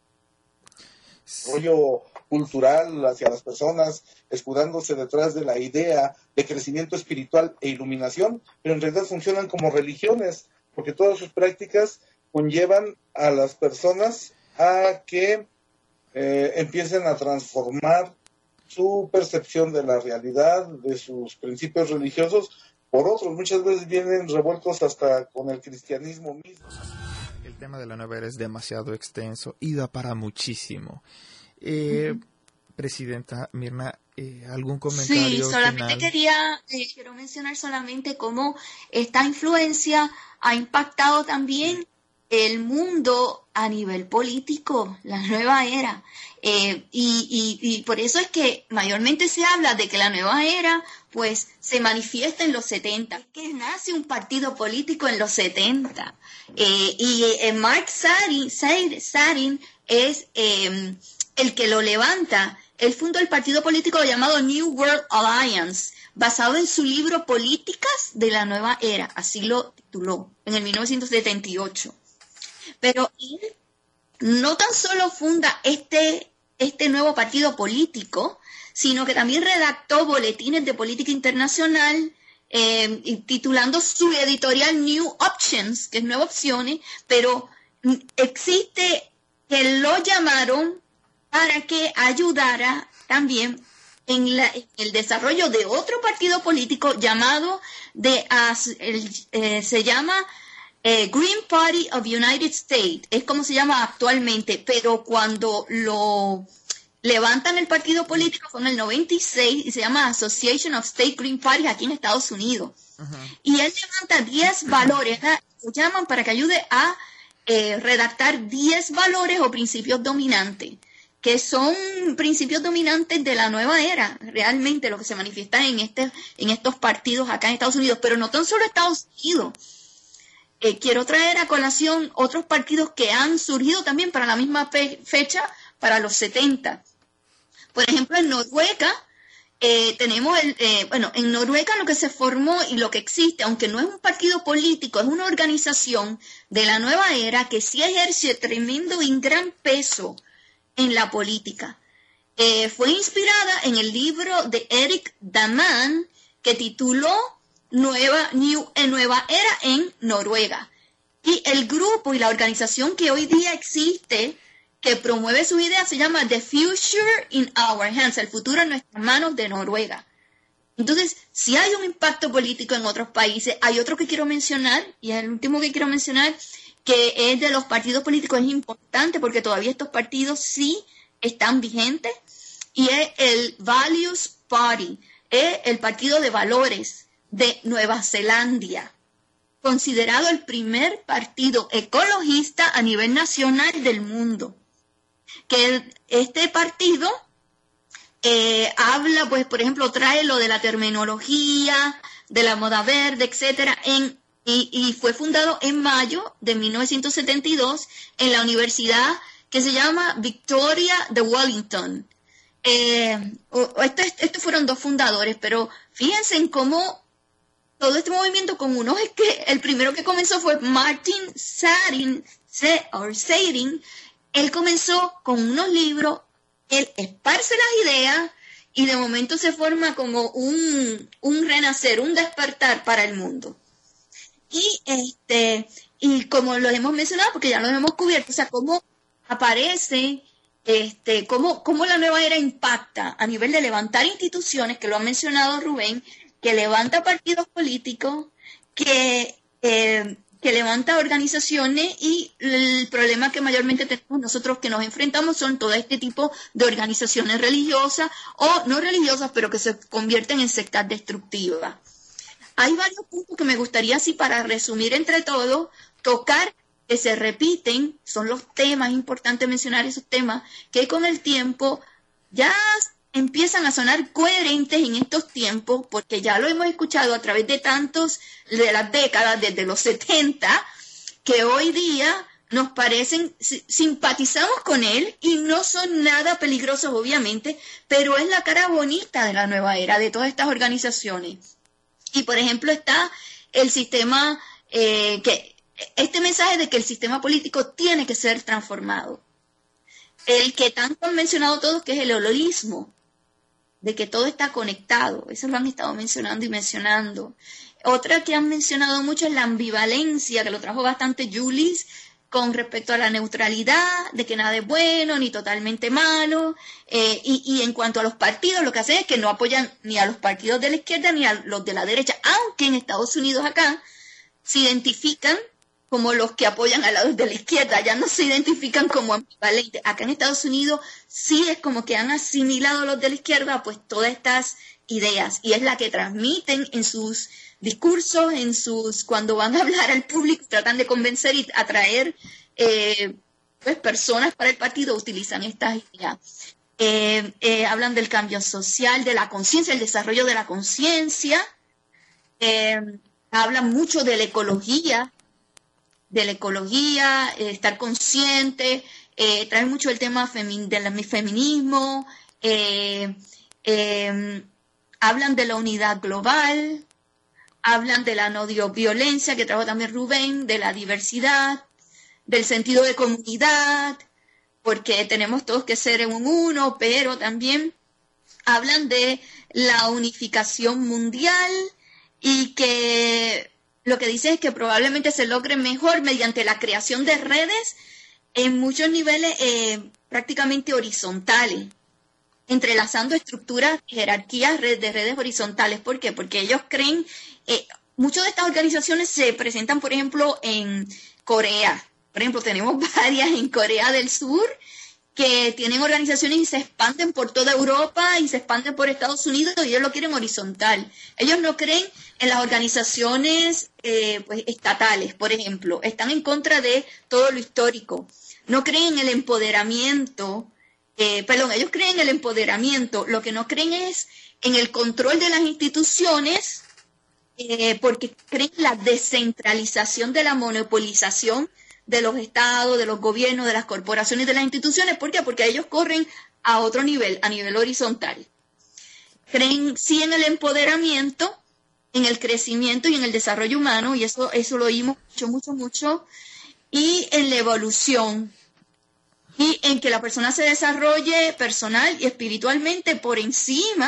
rollo cultural hacia las personas, escudándose detrás de la idea de crecimiento espiritual e iluminación, pero en realidad funcionan como religiones, porque todas sus prácticas conllevan a las personas a que eh, empiecen a transformar su percepción de la realidad, de sus principios religiosos, por otros, muchas veces vienen revueltos hasta con el cristianismo mismo. El tema de la nueva era es demasiado extenso y da para muchísimo. Eh, uh-huh. Presidenta Mirna, eh, ¿algún comentario Sí, solamente final? quería, eh, quiero mencionar solamente cómo esta influencia ha impactado también el mundo a nivel político, la nueva era. Eh, y, y, y por eso es que mayormente se habla de que la nueva era pues se manifiesta en los setenta, que nace un partido político en los setenta. Eh, y eh, Mark Sarin, Sarin es eh, el que lo levanta. Él fundó el partido político llamado New World Alliance, basado en su libro Políticas de la Nueva Era, así lo tituló, en el mil novecientos setenta y ocho. Pero él no tan solo funda este, este nuevo partido político, sino que también redactó boletines de política internacional, eh, titulando su editorial New Options, que es Nuevas Opciones, pero existe que lo llamaron para que ayudara también en, la, en el desarrollo de otro partido político llamado, de, uh, el, eh, se llama eh, Green Party of United States, es como se llama actualmente, pero cuando lo levantan el partido político fue en el noventa y seis y se llama Association of State Green Parties aquí en Estados Unidos. Uh-huh. Y él levanta diez valores, ¿verdad? Lo llaman para que ayude a eh, redactar diez valores o principios dominantes, que son principios dominantes de la nueva era, realmente lo que se manifiesta en, este, en estos partidos acá en Estados Unidos, pero no tan solo Estados Unidos. Eh, quiero traer a colación otros partidos que han surgido también para la misma fe- fecha, para los setenta. Por ejemplo, en Noruega, eh, tenemos, el, eh, bueno, en Noruega lo que se formó y lo que existe, aunque no es un partido político, es una organización de la nueva era que sí ejerce tremendo y gran peso en la política. Eh, fue inspirada en el libro de Eric Daman, que tituló Nueva, New, eh, Nueva Era en Noruega. Y el grupo y la organización que hoy día existe, que promueve sus ideas, se llama The Future in Our Hands, el futuro en nuestras manos de Noruega. Entonces, si hay un impacto político en otros países, hay otro que quiero mencionar, y el último que quiero mencionar, que es de los partidos políticos, es importante porque todavía estos partidos sí están vigentes, y es el Values Party, es el partido de valores de Nueva Zelanda, considerado el primer partido ecologista a nivel nacional del mundo. Que este partido eh, habla, pues, por ejemplo, trae lo de la terminología, de la moda verde, etcétera, en Y, y fue fundado en mayo de mil novecientos setenta y dos en la universidad que se llama Victoria de Wellington. Eh, estos, estos fueron dos fundadores, pero fíjense en cómo todo este movimiento con unos es que el primero que comenzó fue Martin Sarin, Sarin. Él comenzó con unos libros, él esparce las ideas y de momento se forma como un, un renacer, un despertar para el mundo. Y este y como lo hemos mencionado, porque ya lo hemos cubierto, o sea, cómo aparece, este, cómo, cómo la nueva era impacta a nivel de levantar instituciones, que lo ha mencionado Rubén, que levanta partidos políticos, que, eh, que levanta organizaciones, y el problema que mayormente tenemos nosotros que nos enfrentamos son todo este tipo de organizaciones religiosas o no religiosas, pero que se convierten en sectas destructivas. Hay varios puntos que me gustaría, así para resumir entre todos, tocar, que se repiten, son los temas, es importante mencionar esos temas, que con el tiempo ya empiezan a sonar coherentes en estos tiempos, porque ya lo hemos escuchado a través de tantos, de las décadas, desde los setenta, que hoy día nos parecen, simpatizamos con él y no son nada peligrosos, obviamente, pero es la cara bonita de la nueva era, de todas estas organizaciones. Y, por ejemplo, está el sistema, eh, que este mensaje de que el sistema político tiene que ser transformado. El que tanto han mencionado todos, que es el holismo, de que todo está conectado. Eso lo han estado mencionando y mencionando. Otra que han mencionado mucho es la ambivalencia, que lo trajo bastante Julis con respecto a la neutralidad, de que nada es bueno ni totalmente malo, eh, y, y en cuanto a los partidos, lo que hacen es que no apoyan ni a los partidos de la izquierda ni a los de la derecha, aunque en Estados Unidos acá se identifican como los que apoyan a los de la izquierda, ya no se identifican como ambivalentes. Acá en Estados Unidos sí es como que han asimilado a los de la izquierda pues todas estas ideas, y es la que transmiten en sus discursos, en sus cuando van a hablar al público, tratan de convencer y atraer eh, pues personas para el partido, utilizan estas ideas. Eh, eh, hablan del cambio social, de la conciencia, el desarrollo de la conciencia, eh, hablan mucho de la ecología, de la ecología, eh, estar consciente, eh, traen mucho el tema femi- del feminismo, eh, eh, hablan de la unidad global, hablan de la no violencia, que trajo también Rubén, de la diversidad, del sentido de comunidad, porque tenemos todos que ser en un uno, pero también hablan de la unificación mundial y que lo que dicen es que probablemente se logre mejor mediante la creación de redes en muchos niveles eh, prácticamente horizontales, entrelazando estructuras, jerarquías red, de redes horizontales. ¿Por qué? Porque ellos creen, eh, muchas de estas organizaciones se presentan, por ejemplo, en Corea. Por ejemplo, tenemos varias en Corea del Sur que tienen organizaciones y se expanden por toda Europa y se expanden por Estados Unidos, y ellos lo quieren horizontal. Ellos no creen en las organizaciones eh, pues, estatales, por ejemplo. Están en contra de todo lo histórico. No creen en el empoderamiento. Eh, perdón, ellos creen en el empoderamiento. Lo que no creen es en el control de las instituciones, eh, porque creen en la descentralización de la monopolización de los estados, de los gobiernos, de las corporaciones y de las instituciones. ¿Por qué? Porque ellos corren a otro nivel, a nivel horizontal. Creen sí en el empoderamiento, en el crecimiento y en el desarrollo humano, y eso, eso lo oímos mucho, mucho, mucho, y en la evolución, y en que la persona se desarrolle personal y espiritualmente por encima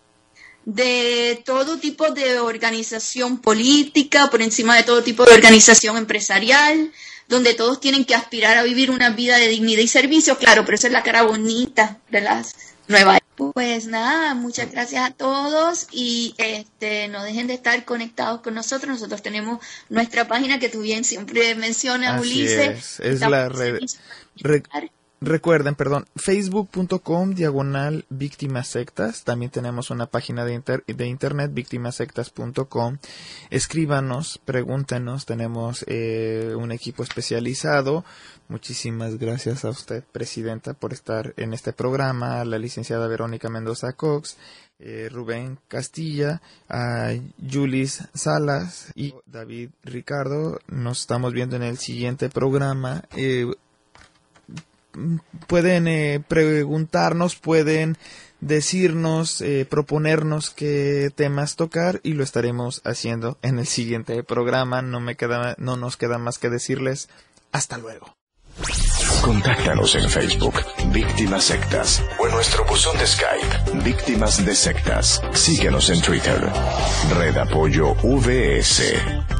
de todo tipo de organización política, por encima de todo tipo de organización empresarial, donde todos tienen que aspirar a vivir una vida de dignidad y servicio. Claro, pero esa es la cara bonita de las nuevas. Pues nada, muchas gracias a todos, y este no dejen de estar conectados con nosotros. Nosotros tenemos nuestra página que tú bien siempre mencionas, Así Ulises. Es, es la red. Re Recuerden, perdón, facebook punto com diagonal víctimas sectas. También tenemos una página de, inter de internet, víctimas sectas punto com. Escríbanos, pregúntenos, tenemos eh, un equipo especializado. Muchísimas gracias a usted, Presidenta, por estar en este programa, a la licenciada Verónica Mendoza Cox, eh, Rubén Castilla, a Yulis Salas y David Ricardo. Nos estamos viendo en el siguiente programa. Eh, pueden eh, preguntarnos, pueden decirnos, eh, proponernos qué temas tocar, y lo estaremos haciendo en el siguiente programa. No me queda, no nos queda más que decirles hasta luego. Contáctanos en Facebook, Víctimas Sectas, o en nuestro buzón de Skype, Víctimas de Sectas. Síguenos en Twitter, Red Apoyo V S.